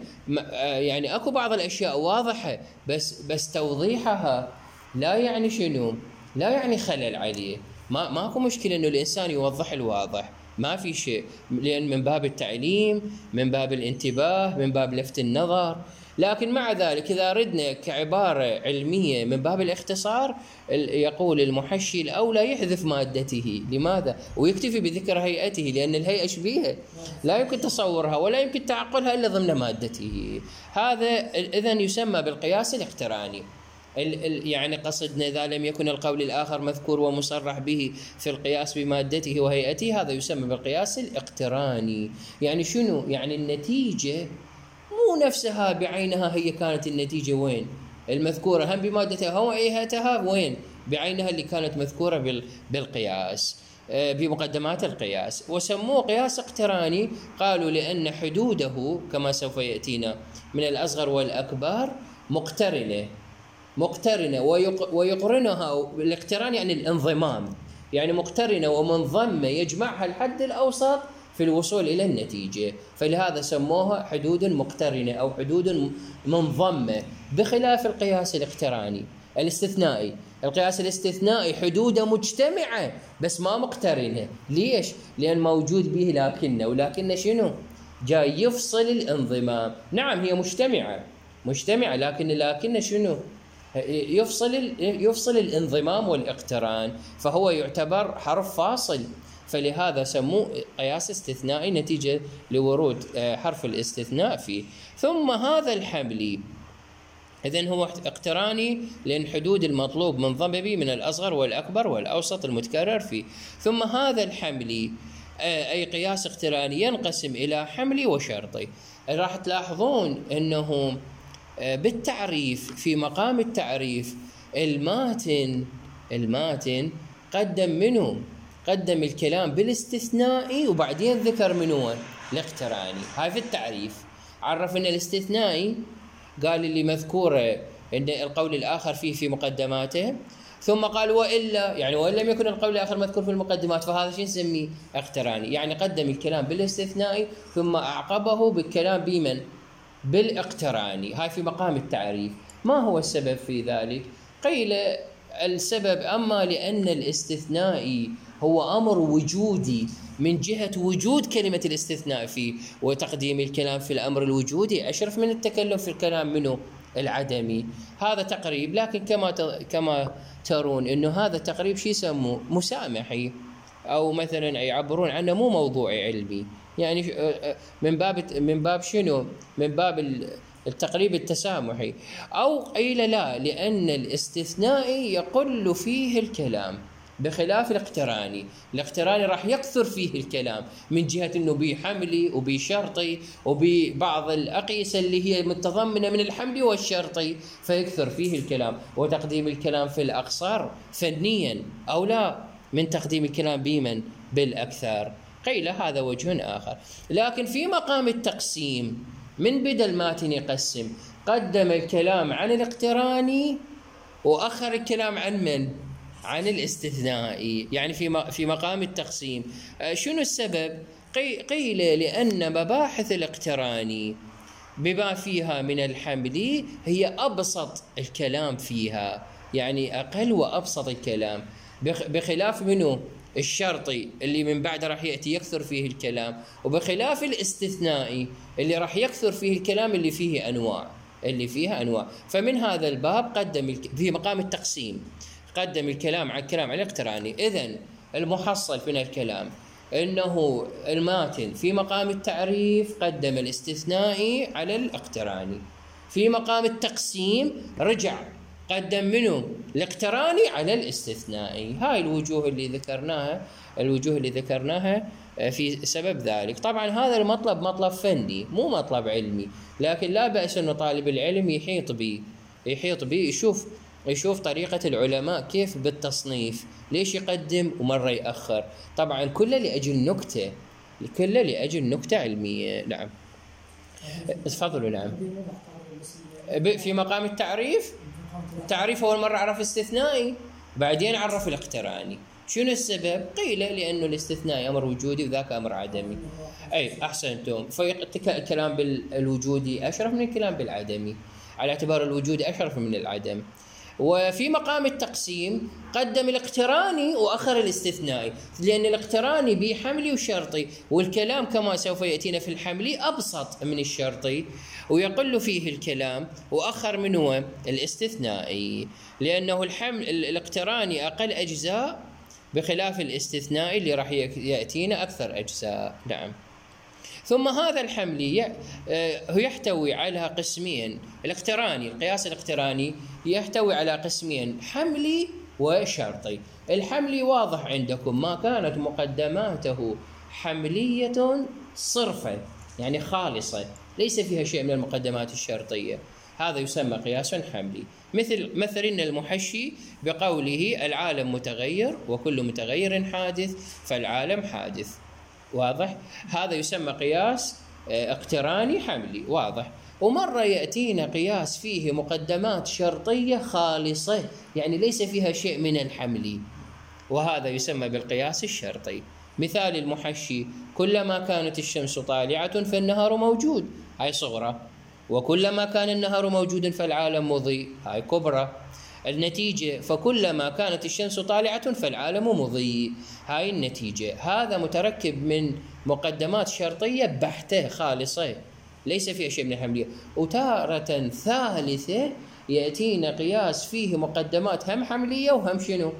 يعني اكو بعض الاشياء واضحه، بس بس توضيحها لا يعني شنو؟ لا يعني خلل عليه. ما ماكو مشكله انه الانسان يوضح الواضح، ما في شيء، لان من باب التعليم، من باب الانتباه، من باب لفت النظر. لكن مع ذلك إذا ردنا كعبارة علمية من باب الاختصار، يقول المحشي الأولى يحذف مادته. لماذا؟ ويكتفي بذكر هيئته، لأن الهيئة شبيهة لا يمكن تصورها ولا يمكن تعقلها إلا ضمن مادته. هذا إذن يسمى بالقياس الاقتراني. يعني قصدنا إذا لم يكن القول الآخر مذكور ومصرح به في القياس بمادته وهيئته، هذا يسمى بالقياس الاقتراني. يعني شنو؟ يعني النتيجة مو نفسها بعينها هي كانت النتيجة وين؟ المذكورة هم بمادتها وهيئتها وين؟ بعينها اللي كانت مذكورة بالقياس بمقدمات القياس. وسموه قياس اقتراني قالوا لأن حدوده كما سوف يأتينا من الأصغر والأكبر مقترنة مقترنة ويقرنها. الاقتران يعني الانضمام، يعني مقترنة ومنضمة يجمعها الحد الأوسط في الوصول إلى النتيجة، فلهذا سموها حدود مقترنة أو حدود منضمة، بخلاف القياس الاقتراني الاستثنائي. القياس الاستثنائي حدوده مجتمعة بس ما مقترنة. ليش؟ لأن موجود به لكنه، ولكن شنو؟ جاي يفصل الانضمام. نعم هي مجتمعة مجتمعة لكن لكن شنو؟ يفصل يفصل الانضمام والاقتران، فهو يعتبر حرف فاصل، فلهذا سموه قياس استثنائي نتيجة لورود حرف الاستثناء فيه. ثم هذا الحملي إذن هو اقتراني لأن حدود المطلوب منضم به من الأصغر والأكبر والأوسط المتكرر فيه. ثم هذا الحملي أي قياس اقتراني ينقسم إلى حملي وشرطي. راح تلاحظون أنه بالتعريف في مقام التعريف الماتن الماتن قدم منه قدم الكلام بالاستثنائي وبعدين ذكر منه الاقتراني. هاي في التعريف عرف أن الاستثنائي قال اللي مذكورة أن القول الآخر فيه في مقدماته، ثم قال وإلا يعني وإن لم يكن القول الآخر مذكور في المقدمات فهذا شيء نسميه اقتراني. يعني قدم الكلام بالاستثنائي ثم أعقبه بالكلام بمن؟ بالاقتراني. هاي في مقام التعريف. ما هو السبب في ذلك؟ قيل السبب أما لأن الاستثنائي هو أمر وجودي من جهة وجود كلمة الاستثناء فيه، وتقديم الكلام في الأمر الوجودي أشرف من التكلم في الكلام منه العدمي. هذا تقريب، لكن كما كما ترون إنه هذا تقريب شيء يسموه مسامحي، أو مثلا يعبرون عنه مو موضوعي علمي، يعني من باب من باب شنو؟ من باب التقريب التسامحي. أو قيل لا، لأن الاستثنائي يقل فيه الكلام بخلاف الاقتراني. الاقتراني راح يكثر فيه الكلام من جهة أنه بحملي وبشرطي وببعض الأقيسة اللي هي متضمنة من الحملي والشرطي، فيكثر فيه الكلام، وتقديم الكلام في الأقصر فنيا أو لا من تقديم الكلام بمن؟ بالأكثر. قيل هذا وجه آخر. لكن في مقام التقسيم من بدل الماتن يقسم قدم الكلام عن الاقتراني وأخر الكلام عن من؟ عن الاستثنائي. يعني في في مقام التقسيم شنو السبب؟ قيل لأن مباحث الاقتراني بما فيها من الحمل هي أبسط الكلام فيها، يعني أقل وأبسط الكلام، بخلاف منه الشرطي اللي من بعد راح يأتي يكثر فيه الكلام، وبخلاف الاستثنائي اللي راح يكثر فيه الكلام اللي فيه أنواع اللي فيها أنواع. فمن هذا الباب قدم في مقام التقسيم قدم الكلام على الكلام على الاقتراني. إذن المحصل من الكلام إنه الماتن في مقام التعريف قدم الاستثنائي على الاقتراني، في مقام التقسيم رجع قدم منه الاقتراني على الاستثنائي. هاي الوجوه اللي ذكرناها الوجوه اللي ذكرناها في سبب ذلك. طبعا هذا المطلب مطلب فني مو مطلب علمي، لكن لا بأس أنه طالب العلم يحيط به يحيط به يشوف يشوف طريقة العلماء كيف بالتصنيف، ليش يقدم ومرة يأخر. طبعا كله لأجل نكتة كله لأجل نكتة علمية. نعم تفضلوا. نعم في مقام التعريف التعريف أول مرة عرف استثنائي بعدين عرف الاقتراني. شنو السبب؟ قيل لأنه الاستثنائي أمر وجودي وذاك أمر عدمي. أي أحسنتم. فالكلام بالوجودي أشرف من الكلام بالعدمي على اعتبار الوجود أشرف من العدم. وفي مقام التقسيم قدم الاقتراني وأخر الاستثنائي، لأن الاقتراني بحملي وشرطي، والكلام كما سوف يأتينا في الحملي أبسط من الشرطي ويقل فيه الكلام، وأخر منه الاستثنائي لأنه الحمل الاقتراني أقل أجزاء بخلاف الاستثنائي اللي راح يأتينا أكثر أجزاء. نعم. ثم هذا الحملي يحتوي على قسمين. الاقتراني القياس الاقتراني يحتوي على قسمين، حملي وشرطي. الحملي واضح عندكم، ما كانت مقدماته حملية صرفا يعني خالصة ليس فيها شيء من المقدمات الشرطية، هذا يسمى قياس حملي. مثل مثلنا المحشي بقوله العالم متغير وكل متغير حادث فالعالم حادث. واضح؟ هذا يسمى قياس اقتراني حملي واضح. ومرة يأتينا قياس فيه مقدمات شرطية خالصة يعني ليس فيها شيء من الحملي، وهذا يسمى بالقياس الشرطي. مثال المحشي كلما كانت الشمس طالعة فالنهار موجود، هاي صغرى، وكلما كان النهار موجودا فالعالم مضيء، هاي كبرى. النتيجة فكلما كانت الشمس طالعة فالعالم مضيء، هاي النتيجة. هذا متركب من مقدمات شرطية بحتة خالصة ليس فيها شيء من الحملية. وتارة ثالثة يأتينا قياس فيه مقدمات هم حملية وهم شنو؟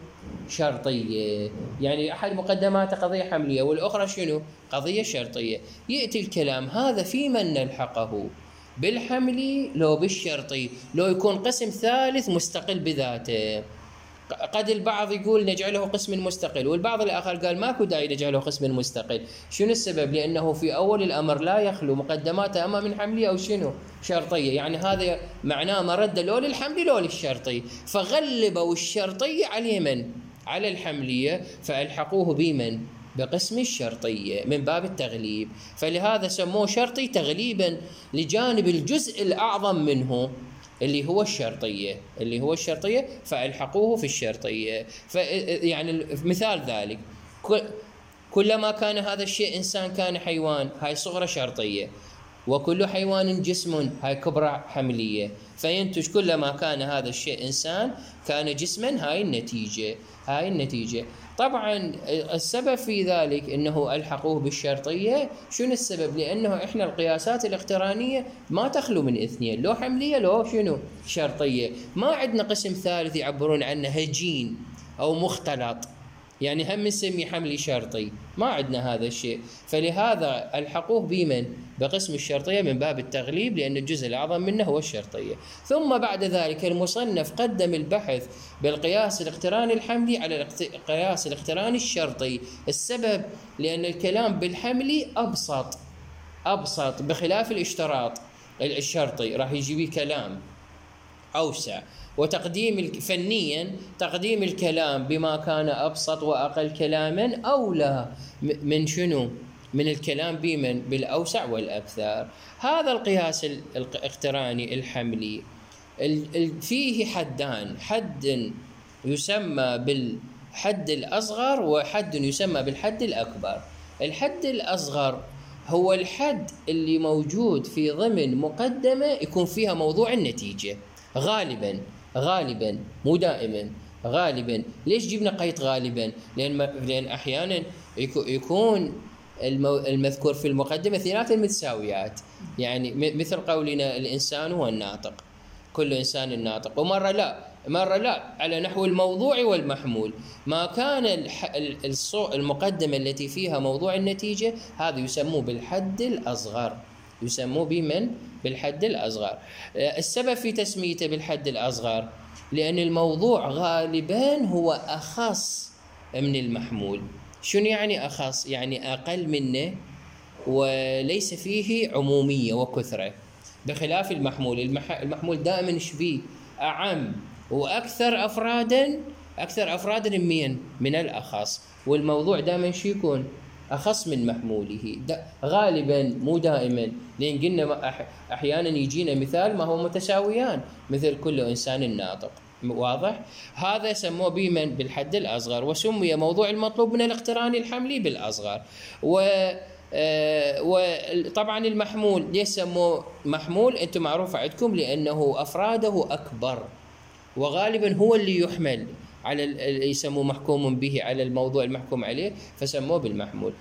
شرطية. يعني أحد مقدمات قضية حملية والأخرى شنو؟ قضية شرطية. يأتي الكلام هذا في من نلحقه؟ بالحملي لو بالشرطي، لو يكون قسم ثالث مستقل بذاته. قد البعض يقول نجعله قسم مستقل، والبعض الآخر قال ماكو داعي نجعله قسم مستقل. شنو السبب؟ لأنه في أول الأمر لا يخلو مقدماته أما من حملية أو شنو شرطية، يعني هذا معناه مرد لو للحمل لو للشرطي، فغلبوا الشرطية على من؟ على الحملية، فألحقوه بمن؟ بقسم الشرطية من باب التغليب، فلهذا سموه شرطي تغليبا لجانب الجزء الأعظم منه اللي هو الشرطية، اللي هو الشرطية فألحقوه في الشرطية. يعني مثال ذلك كلما كان هذا الشيء إنسان كان حيوان، هاي صغرى شرطية، وكل حيوان جسم، هاي كبرى حملية، فينتج كلما كان هذا الشيء إنسان كان جسما، هاي النتيجة هاي النتيجة. طبعا السبب في ذلك انه الحقوه بالشرطيه، شنو السبب؟ لانه احنا القياسات الاقترانيه ما تخلو من اثنين، لو حمليه لو شنو شرطيه، ما عندنا قسم ثالث يعبرون عنه هجين او مختلط، يعني هم نسمي حملي شرطي، ما عندنا هذا الشيء، فلهذا الحقوه بمن؟ بقسم الشرطيه من باب التغليب، لان الجزء الاعظم منه هو الشرطيه. ثم بعد ذلك المصنف قدم البحث بالقياس الاقتراني الحملي على القياس الاقتراني الشرطي. السبب لان الكلام بالحملي ابسط ابسط بخلاف الاشتراط الشرطي، راح يجي به كلام اوسع، وتقديم فنيا تقديم الكلام بما كان أبسط وأقل كلاما أولى من شنو؟ من الكلام بمن؟ بالأوسع والأكثر. هذا القياس الاقتراني الحملي فيه حدان، حد يسمى بالحد الأصغر وحد يسمى بالحد الأكبر. الحد الأصغر هو الحد اللي موجود في ضمن مقدمة يكون فيها موضوع النتيجة، غالبا غالبا مو دائما، غالبا. ليش جبنا قيد غالبا؟ لأن لأن أحيانا يكون المذكور في المقدمة ثلاث المتساويات، يعني مثل قولنا الإنسان هو الناطق، كل إنسان ناطق، ومرة لا مرة لا على نحو الموضوع والمحمول. ما كان المقدمة التي فيها موضوع النتيجة هذا يسموه بالحد الأصغر، يسموه بمن؟ بالحد الأصغر. السبب في تسميته بالحد الأصغر لأن الموضوع غالبا هو أخص من المحمول. شنو يعني أخص؟ يعني أقل منه وليس فيه عمومية وكثرة، بخلاف المحمول. المحمول دائما شبيه أعم وأكثر أفرادا، أكثر أفرادا من من الأخص، والموضوع دائما شو يكون؟ أخص من محموله غالبا مو دائما، لأن قلنا أحيانا يجينا مثال ما هو متساويان مثل كل إنسان ناطق، واضح؟ هذا سموه بمن؟ بالحد الأصغر، وسمي موضوع المطلوب من الاقتران الحملي بالأصغر. و وطبعا المحمول ليش سموه محمول؟ أنتم معروف عندكم لأنه أفراده أكبر، وغالبا هو اللي يحمل على يسموه محكوم به على الموضوع المحكوم عليه، فسموه بالمحمول.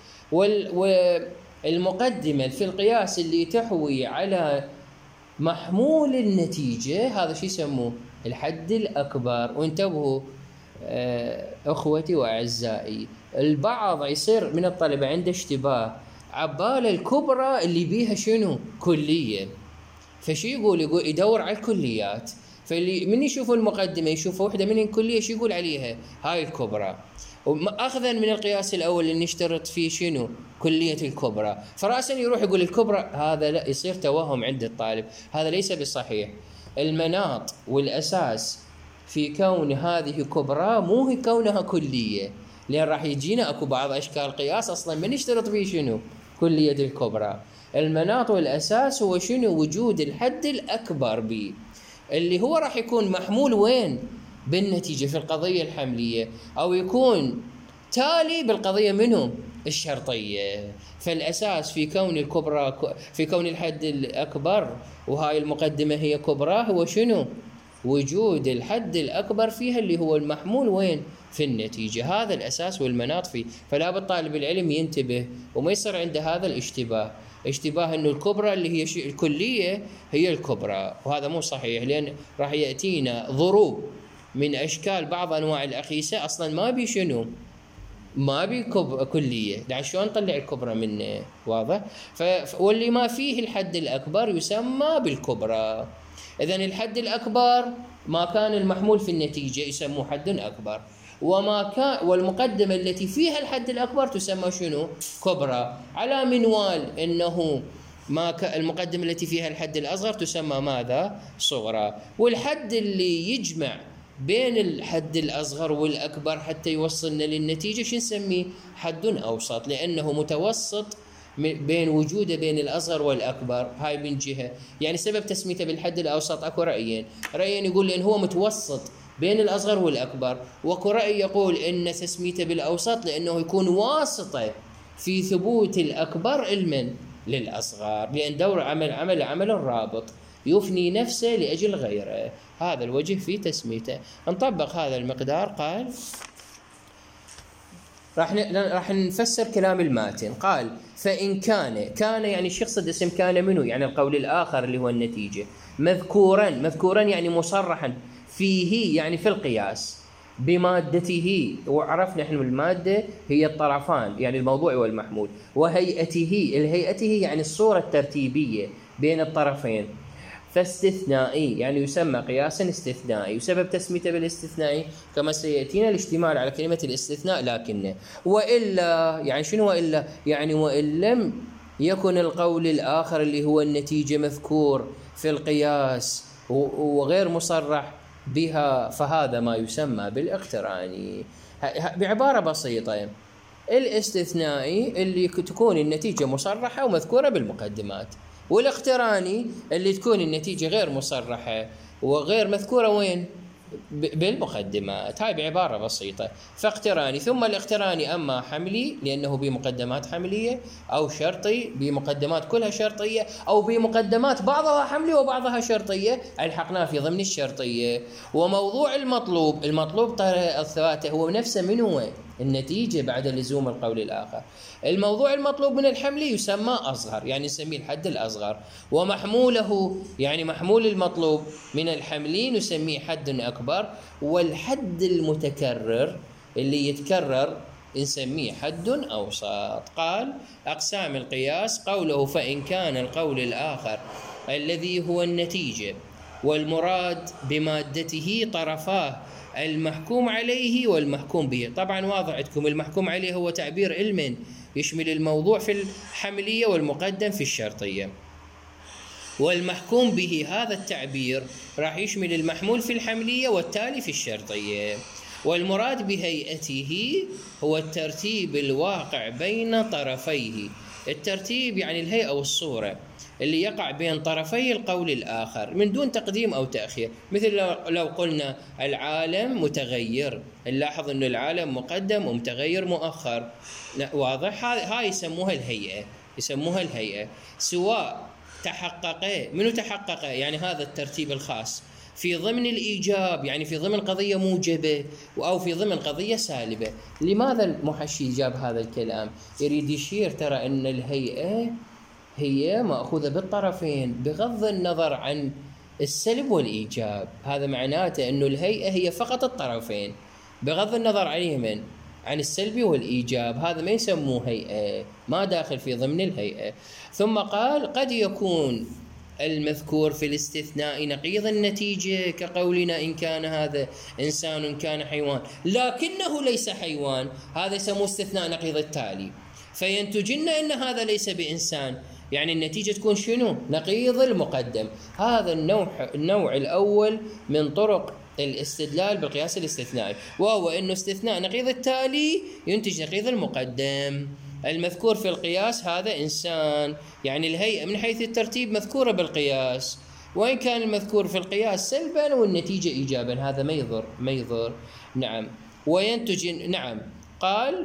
والمقدمة في القياس اللي تحوي على محمول النتيجة هذا شو يسموه؟ الحد الأكبر. وانتبهوا أخوتي وأعزائي، البعض يصير من الطلبة عنده اشتباه عبال الكبرى اللي بيها شنو؟ كلية، فشي يقول؟ يقول يدور على الكليات، فاللي من يشوف المقدمة يشوف واحدة من الكلية شو يقول عليها؟ هاي الكبرى، أخذا من القياس الأول اللي نشترط فيه شنو؟ كلية الكبرى، فرأسا يروح يقول الكبرى، هذا لا، يصير توهم عند الطالب، هذا ليس بالصحيح. المناط والأساس في كون هذه كبرى مو هي كونها كلية، لأن راح يجينا أكو بعض أشكال القياس أصلا ما نشترط فيه شنو؟ كلية الكبرى. المناط والأساس هو شنو؟ وجود الحد الأكبر به، اللي هو راح يكون محمول وين؟ بالنتيجة في القضية الحملية، أو يكون تالي بالقضية منهم الشرطية. فالأساس في كون الكبرى، في كون الحد الأكبر، وهاي المقدمة هي كبرى، هو شنو؟ وجود الحد الأكبر فيها اللي هو المحمول وين؟ في النتيجة. هذا الأساس والمناط فيه، فلا بالطالب العلم ينتبه وما يصير عنده هذا الاشتباه، اشتباه انه الكبرى اللي هي الكلية هي الكبرى، وهذا مو صحيح، لأن راح يأتينا ضروب من أشكال بعض أنواع الأقيسة أصلا ما بي شنو؟ ما بي كلية، لأن شلون نطلع الكبرى منه؟ واضح؟ ف... واللي ما فيه الحد الأكبر يسمى بالكبرى. إذن الحد الأكبر ما كان المحمول في النتيجة يسموه حد أكبر، وما كان والمقدمة التي فيها الحد الأكبر تسمى شنو؟ كبرى، على منوال أنه ما ك... المقدمة التي فيها الحد الأصغر تسمى ماذا؟ صغرى. والحد اللي يجمع بين الحد الأصغر والأكبر حتى يوصلنا للنتيجة شو نسميه؟ حد أوسط، لأنه متوسط بين وجوده بين الأصغر والأكبر. هاي من جهة، يعني سبب تسميته بالحد الأوسط أكو رأيين، رأيين يقول لأن هو متوسط بين الأصغر والأكبر، وكو رأي يقول إن تسميته بالأوسط لأنه يكون واسطة في ثبوت الأكبر علما للأصغر، لأن دور عمل عمل عمل رابط يفني نفسه لأجل غيره. هذا الوجه في تسميته. نطبق هذا المقدار. قال راح راح نفسر كلام الماتن. قال فإن كان، كان يعني شو يقصد اسم كان منه؟ يعني القول الآخر اللي هو النتيجة، مذكورا، مذكورا يعني مصرحا فيه، يعني في القياس، بمادته، وعرفنا احنا المادة هي الطرفان يعني الموضوع والمحمول، وهيئته، الهيئته يعني الصورة الترتيبية بين الطرفين، فاستثنائي يعني يسمى قياسا استثنائي، وسبب تسميته بالاستثنائي كما سيأتينا الاشتمال على كلمة الاستثناء. لكن وإلا يعني شنو وإلا؟ يعني وإن لم يكن القول الآخر اللي هو النتيجة مذكور في القياس وغير مصرح بها، فهذا ما يسمى بالاقتراني. بعبارة بسيطة، الاستثنائي اللي تكون النتيجة مصرحة ومذكورة بالمقدمات، والاقتراني اللي تكون النتيجة غير مصرحة وغير مذكورة وين؟ بالمقدمات. هاي بعبارة بسيطة. فاقتراني، ثم الاقتراني أما حملي لأنه بمقدمات حملية، أو شرطي بمقدمات كلها شرطية، أو بمقدمات بعضها حملي وبعضها شرطية ألحقناه في ضمن الشرطية. وموضوع المطلوب، المطلوب طريقة الثبات هو نفسه من هو؟ النتيجة بعد لزوم القول الآخر. الموضوع المطلوب من الحملي يسمى أصغر، يعني نسميه الحد الأصغر، ومحموله يعني محمول المطلوب من الحملي نسميه حد أكبر، والحد المتكرر اللي يتكرر نسميه حد أوسط. قال أقسام القياس، قوله فإن كان القول الآخر الذي هو النتيجة والمراد بمادته طرفاه المحكوم عليه والمحكوم به. طبعا واضح عندكم المحكوم عليه هو تعبير علم يشمل الموضوع في الحملية والمقدم في الشرطية، والمحكوم به هذا التعبير راح يشمل المحمول في الحملية والتالي في الشرطية. والمراد بهيئته هو الترتيب الواقع بين طرفيه، الترتيب يعني الهيئة والصورة اللي يقع بين طرفي القول الآخر من دون تقديم أو تأخير. مثل لو قلنا العالم متغير، نلاحظ أن العالم مقدم ومتغير مؤخر، واضح؟ هاي يسموها الهيئة، يسموها الهيئة. سواء تحقق، منو تحقق؟ يعني هذا الترتيب الخاص في ضمن الإيجاب، يعني في ضمن قضية موجبة، أو في ضمن قضية سالبة. لماذا المحشي جاب هذا الكلام؟ يريد يشير ترى أن الهيئة هي مأخوذة بالطرفين بغض النظر عن السلب والإيجاب. هذا معناته أنه الهيئة هي فقط الطرفين بغض النظر عليهم عن السلب والإيجاب. هذا ما يسموه هيئة، ما داخل في ضمن الهيئة. ثم قال قد يكون المذكور في الاستثناء نقيض النتيجة، كقولنا إن كان هذا إنسان إن كان حيوان لكنه ليس حيوان، هذا يسموه استثناء نقيض التالي، فينتجن أن هذا ليس بإنسان، يعني النتيجة تكون شنو؟ نقيض المقدم. هذا النوع النوع الأول من طرق الاستدلال بالقياس الاستثنائي، وهو أنه استثناء نقيض التالي ينتج نقيض المقدم. المذكور في القياس هذا إنسان، يعني الهيئة من حيث الترتيب مذكورة بالقياس، وإن كان المذكور في القياس سلبا والنتيجة إيجابا، هذا ما يضر ما يضر. نعم. وينتج، نعم. قال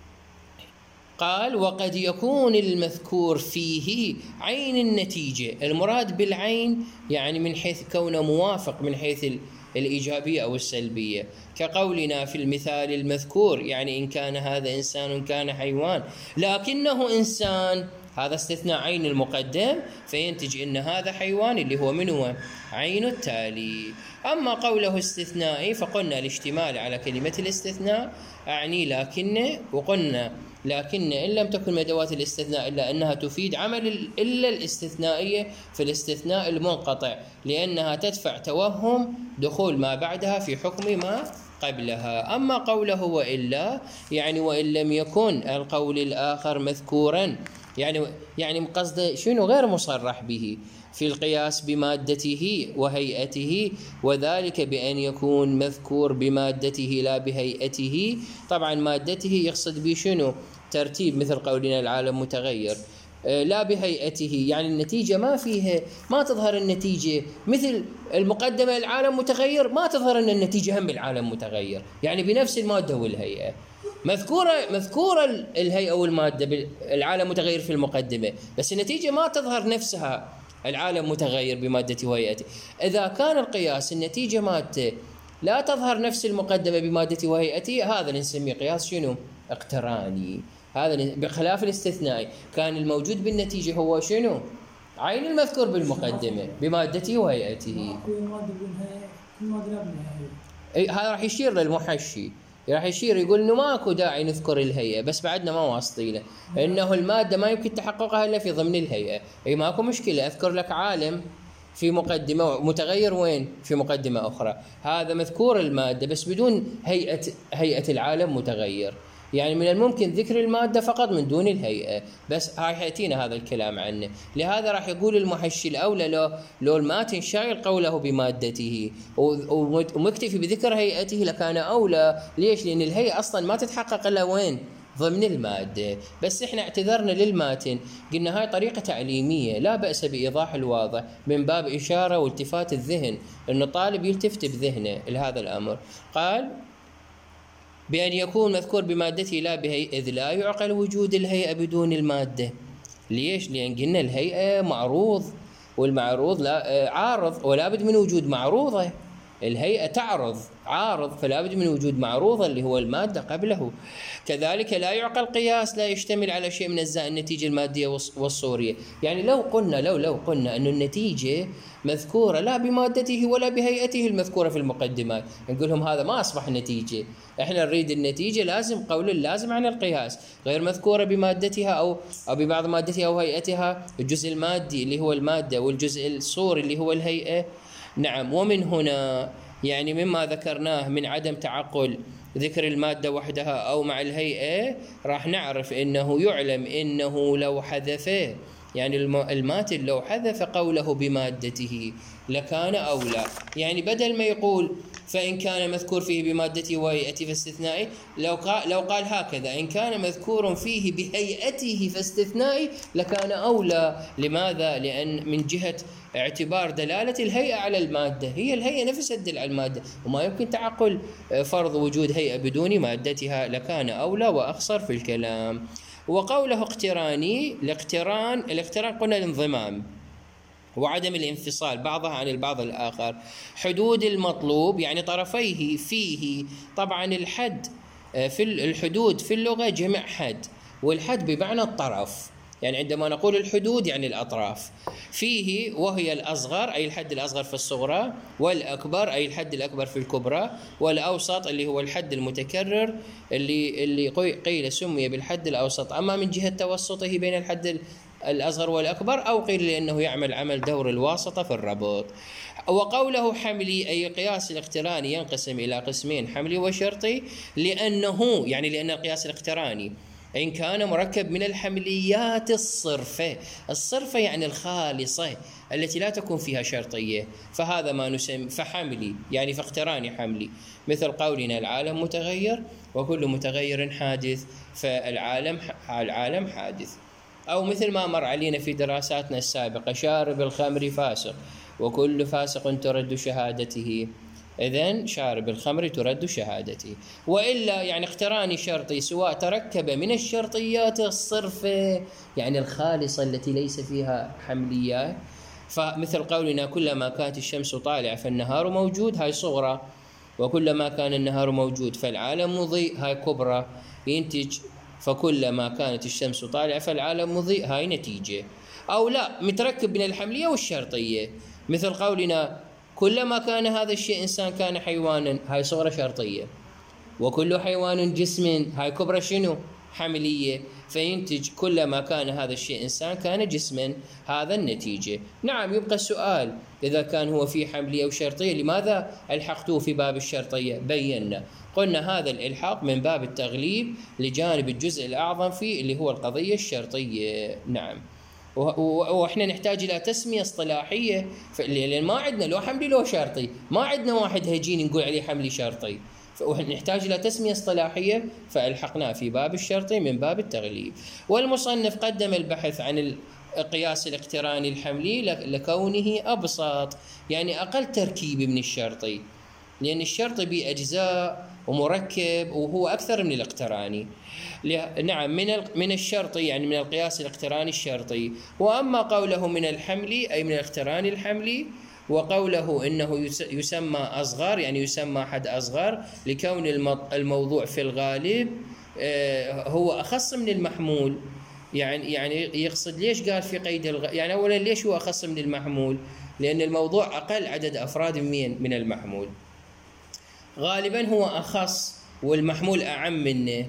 قال وقد يكون المذكور فيه عين النتيجة، المراد بالعين يعني من حيث كونه موافق من حيث الإيجابية أو السلبية، كقولنا في المثال المذكور يعني إن كان هذا إنسان إن كان حيوان لكنه إنسان، هذا استثناء عين المقدم، فينتج إن هذا حيوان اللي هو من هو؟ عين التالي. أما قوله استثنائي فقلنا الاشتمال على كلمة الاستثناء أعني لكن، وقلنا لكن إن لم تكن من أدوات الاستثناء إلا أنها تفيد عمل إلا الاستثنائية في الاستثناء المنقطع، لأنها تدفع توهم دخول ما بعدها في حكم ما قبلها. أما قوله وإلا، يعني وإن لم يكن القول الآخر مذكورا، يعني يعني قصده شنو؟ غير مصرح به في القياس بمادته وهيئته، وذلك بأن يكون مذكور بمادته لا بهيئته. طبعا مادته يقصد به شنو؟ ترتيب، مثل قولنا العالم متغير. لا بهيئته يعني النتيجة ما فيها، ما تظهر النتيجة مثل المقدمة العالم متغير، ما تظهر أن النتيجة هم العالم متغير، يعني بنفس المادة والهيئة. مذكورة مذكورة الهيئة والمادة العالم متغير في المقدمة، بس النتيجة ما تظهر نفسها العالم متغير بمادته وهيئته. إذا كان القياس النتيجة مادة لا تظهر نفس المقدمة بمادته وهيئته، هذا نسميه قياس شنو؟ اقتراني. هذا بخلاف الاستثنائي، كان الموجود بالنتيجة هو شنو؟ عين المذكور بالمقدمة بمادته وهيئته. هذا راح يشير للمحشي، راح يشير يقول انه ماكو داعي نذكر الهيئة، بس بعدنا ما واصلينه انه المادة ما يمكن تحققها الا في ضمن الهيئة. اي ماكو مشكلة، اذكر لك عالم في مقدمة، متغير وين؟ في مقدمة اخرى، هذا مذكور المادة بس بدون هيئة هيئة العالم متغير. يعني من الممكن ذكر المادة فقط من دون الهيئة، بس هاي حياتينا هذا الكلام عنه. لهذا راح يقول المحشي الأولى لو لو الماتن شايل قوله بمادته ومكتفي بذكر هيئته لكان أولى. ليش؟ لأن الهيئة أصلا ما تتحقق إلا وين؟ ضمن المادة. بس إحنا اعتذرنا للماتن، قلنا هاي طريقة تعليمية لا بأس بإيضاح الواضح من باب إشارة والتفات الذهن، إنه الطالب يلتفت بذهنه لهذا الأمر. قال بأن يكون مذكور بمادته لا بهيئة، إذ لا يعقل وجود الهيئة بدون المادة. ليش؟ لأن قلنا الهيئة معروض، والمعروض لا عارض، ولا بد من وجود معروضة. الهيئة تعرض عارض، فلا بد من وجود معروضة اللي هو المادة قبله. كذلك لا يعقل قياس لا يشتمل على شيء من أجزاء النتيجة المادية والصورية. يعني لو قلنا لو لو قلنا أن النتيجة مذكورة لا بمادته ولا بهيئته المذكورة في المقدمات، نقول لهم هذا ما أصبح نتيجة. احنا نريد النتيجة لازم قول اللازم عن القياس، غير مذكورة بمادتها أو أو ببعض مادتها أو هيئتها، الجزء المادي اللي هو المادة والجزء الصوري اللي هو الهيئة. نعم. ومن هنا يعني مما ذكرناه من عدم تعقل ذكر المادة وحدها أو مع الهيئة، راح نعرف إنه يعلم إنه لو حذف، يعني الماتن لو حذف قوله بمادته لكان أولى. يعني بدل ما يقول فإن كان مذكور فيه بمادته وهيئته فاستثنائي، لو قال لو قال هكذا إن كان مذكور فيه بهيئته فاستثنائي لكان أولى. لماذا؟ لأن من جهة اعتبار دلالة الهيئة على المادة، هي الهيئة نفسها تدل على المادة، وما يمكن تعقل فرض وجود هيئة بدون مادتها، لكان أولى وأخصر في الكلام. وقوله اقتراني، الاقتران الاقتران قلنا الانضمام وعدم الانفصال بعضها عن البعض الآخر. حدود المطلوب يعني طرفيه فيه. طبعا الحد في الحدود في اللغة جمع حد، والحد بمعنى الطرف، يعني عندما نقول الحدود يعني الأطراف. فيه وهي الأصغر أي الحد الأصغر في الصغرى، والأكبر أي الحد الأكبر في الكبرى، والأوسط اللي هو الحد المتكرر اللي اللي قيل سمي بالحد الأوسط، أما من جهة توسطه بين الحد الأصغر والأكبر، أو قيل لأنه يعمل عمل دور الواسطة في الربط. وقوله حملي أي قياس الاقتراني ينقسم إلى قسمين، حملي وشرطي، لأنه يعني لأن القياس الاقتراني إن كان مركب من الحمليات الصرفة، الصرفة يعني الخالصة التي لا تكون فيها شرطية، فهذا ما نسمي فحملي، يعني فاقتراني حملي، مثل قولنا العالم متغير وكل متغير حادث، فالعالم العالم حادث. أو مثل ما مر علينا في دراساتنا السابقة شارب الخمر فاسق وكل فاسق ترد شهادته، إذن شارب الخمر ترد شهادته. وإلا يعني اقتراني شرطي سواء تركب من الشرطيات الصرفة يعني الخالصة التي ليس فيها حمليات، فمثل قولنا كلما كانت الشمس طالعة فالنهار موجود، هاي صغرى، وكلما كان النهار موجود فالعالم مضيء، هاي كبرى، ينتج فكلما كانت الشمس طالعة فالعالم مضيء، هاي نتيجة. أو لا متركب من الحملية والشرطية، مثل قولنا كلما كان هذا الشيء إنسان كان حيوانا، هاي صغرى شرطية، وكل حيوان جسم، هاي كبرى شنو؟ حملية، فينتج كلما كان هذا الشيء إنسان كان جسما. هذا النتيجة. نعم، يبقى السؤال إذا كان هو في حملية أو شرطية لماذا ألحقتوه في باب الشرطية؟ بينا قلنا هذا الإلحاق من باب التغليب لجانب الجزء الأعظم فيه اللي هو القضية الشرطية. نعم، واحنا نحتاج الى تسميه اصطلاحيه، لان ما عندنا لو حملي لو شرطي، ما عندنا واحد هجين نقول عليه حملي شرطي، فنحتاج الى تسميه اصطلاحيه فالحقناه في باب الشرطي من باب التغليب. والمصنف قدم البحث عن القياس الاقتراني الحملي لكونه ابسط، يعني اقل تركيب من الشرطي، لان الشرطي باجزاء ومركب وهو اكثر من الاقتراني. نعم، من من الشرطي يعني من القياس الاقتراني الشرطي. واما قوله من الحملي اي من الاقتراني الحملي، وقوله انه يسمى اصغر يعني يسمى حد اصغر لكون الموضوع في الغالب هو اخص من المحمول. يعني يعني يقصد ليش قال في قيد الغ... يعني اولا ليش هو اخص من المحمول؟ لان الموضوع اقل عدد افراد من من المحمول، غالبا هو اخص والمحمول اعم منه.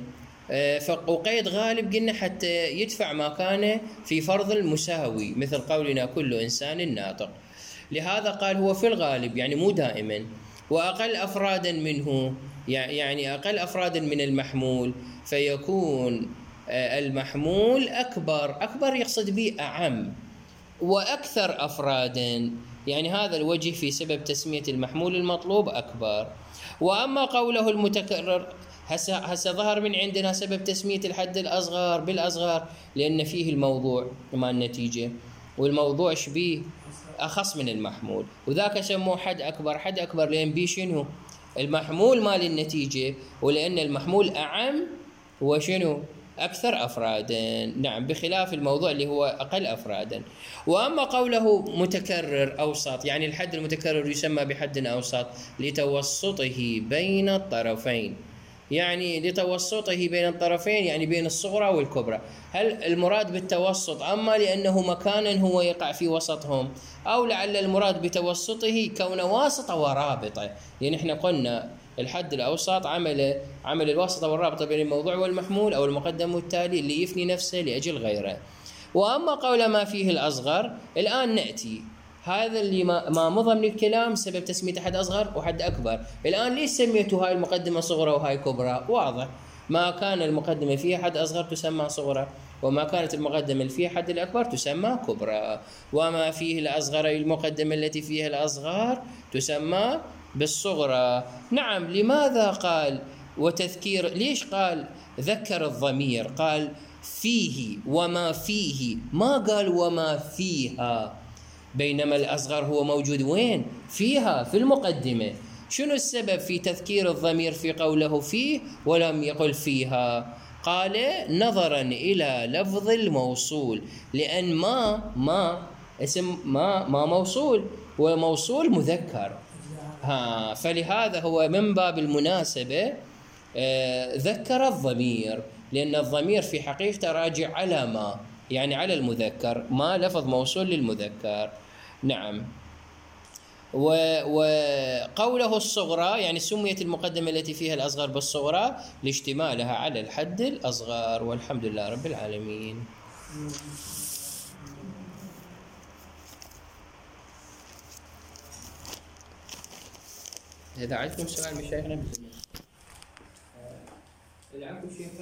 وقيد غالب قلنا حتى يدفع ما كان في فرض المساوي، مثل قولنا كل إنسان ناطق. لهذا قال هو في الغالب يعني مو دائما، وأقل أفرادا منه يعني أقل أفرادا من المحمول، فيكون المحمول أكبر. أكبر يقصد به أعم، وأكثر أفرادا، يعني هذا الوجه في سبب تسمية المحمول المطلوب أكبر. وأما قوله المتكرر، هسه هسه ظهر من عندنا سبب تسمية الحد الأصغر بالأصغر لأن فيه الموضوع مع النتيجة، والموضوع شبيه أخص من المحمول، وذاك سموه حد أكبر. حد أكبر لأن بيه شنو؟ المحمول مال النتيجة، ولأن المحمول أعم وشنو؟ أكثر أفرادا. نعم، بخلاف الموضوع اللي هو أقل أفرادا. وأما قوله متكرر أوسط، يعني الحد المتكرر يسمى بحد أوسط لتوسطه بين الطرفين، يعني لتوسطه بين الطرفين يعني بين الصغرى والكبرى. هل المراد بالتوسط أما لأنه مكانا هو يقع في وسطهم، أو لعل المراد بتوسطه كون واسطة ورابطة؟ يعني احنا قلنا الحد الأوسط عمل عمل الواسطة والرابطة بين الموضوع والمحمول أو المقدم والتالي اللي يفني نفسه لأجل غيره. وأما قول ما فيه الأصغر، الآن نأتي هذا اللي ما, ما مضى من الكلام سبب تسمية حد أصغر وحد أكبر. الآن ليش سميته هاي المقدمة صغرى وهاي كبرى؟ واضح، ما كان المقدمة فيها حد أصغر تسمى صغرى، وما كانت المقدمة اللي فيها حد الأكبر تسمى كبرى. وما فيه الأصغر المقدمة التي فيها الأصغر تسمى بالصغرى. نعم، لماذا قال وتذكير؟ ليش قال ذكر الضمير؟ قال فيه وما فيه، ما قال وما فيها، بينما الأصغر هو موجود وين؟ فيها، في المقدمة. شنو السبب في تذكير الضمير في قوله فيه ولم يقل فيها؟ قال نظرا إلى لفظ الموصول، لأن ما ما اسم ما ما موصول، وموصول مذكر، ها فلهذا هو من باب المناسبة آه ذكر الضمير، لأن الضمير في حقيقة راجع على ما، يعني على المذكر، ما لفظ موصول للمذكر. نعم. وقوله الصغرى يعني سميت المقدمة التي فيها الأصغر بالصغرى لاشتمالها على الحد الأصغر. والحمد لله رب العالمين. إذا عندكم سؤال مشايخنا، إذا عندكم شيء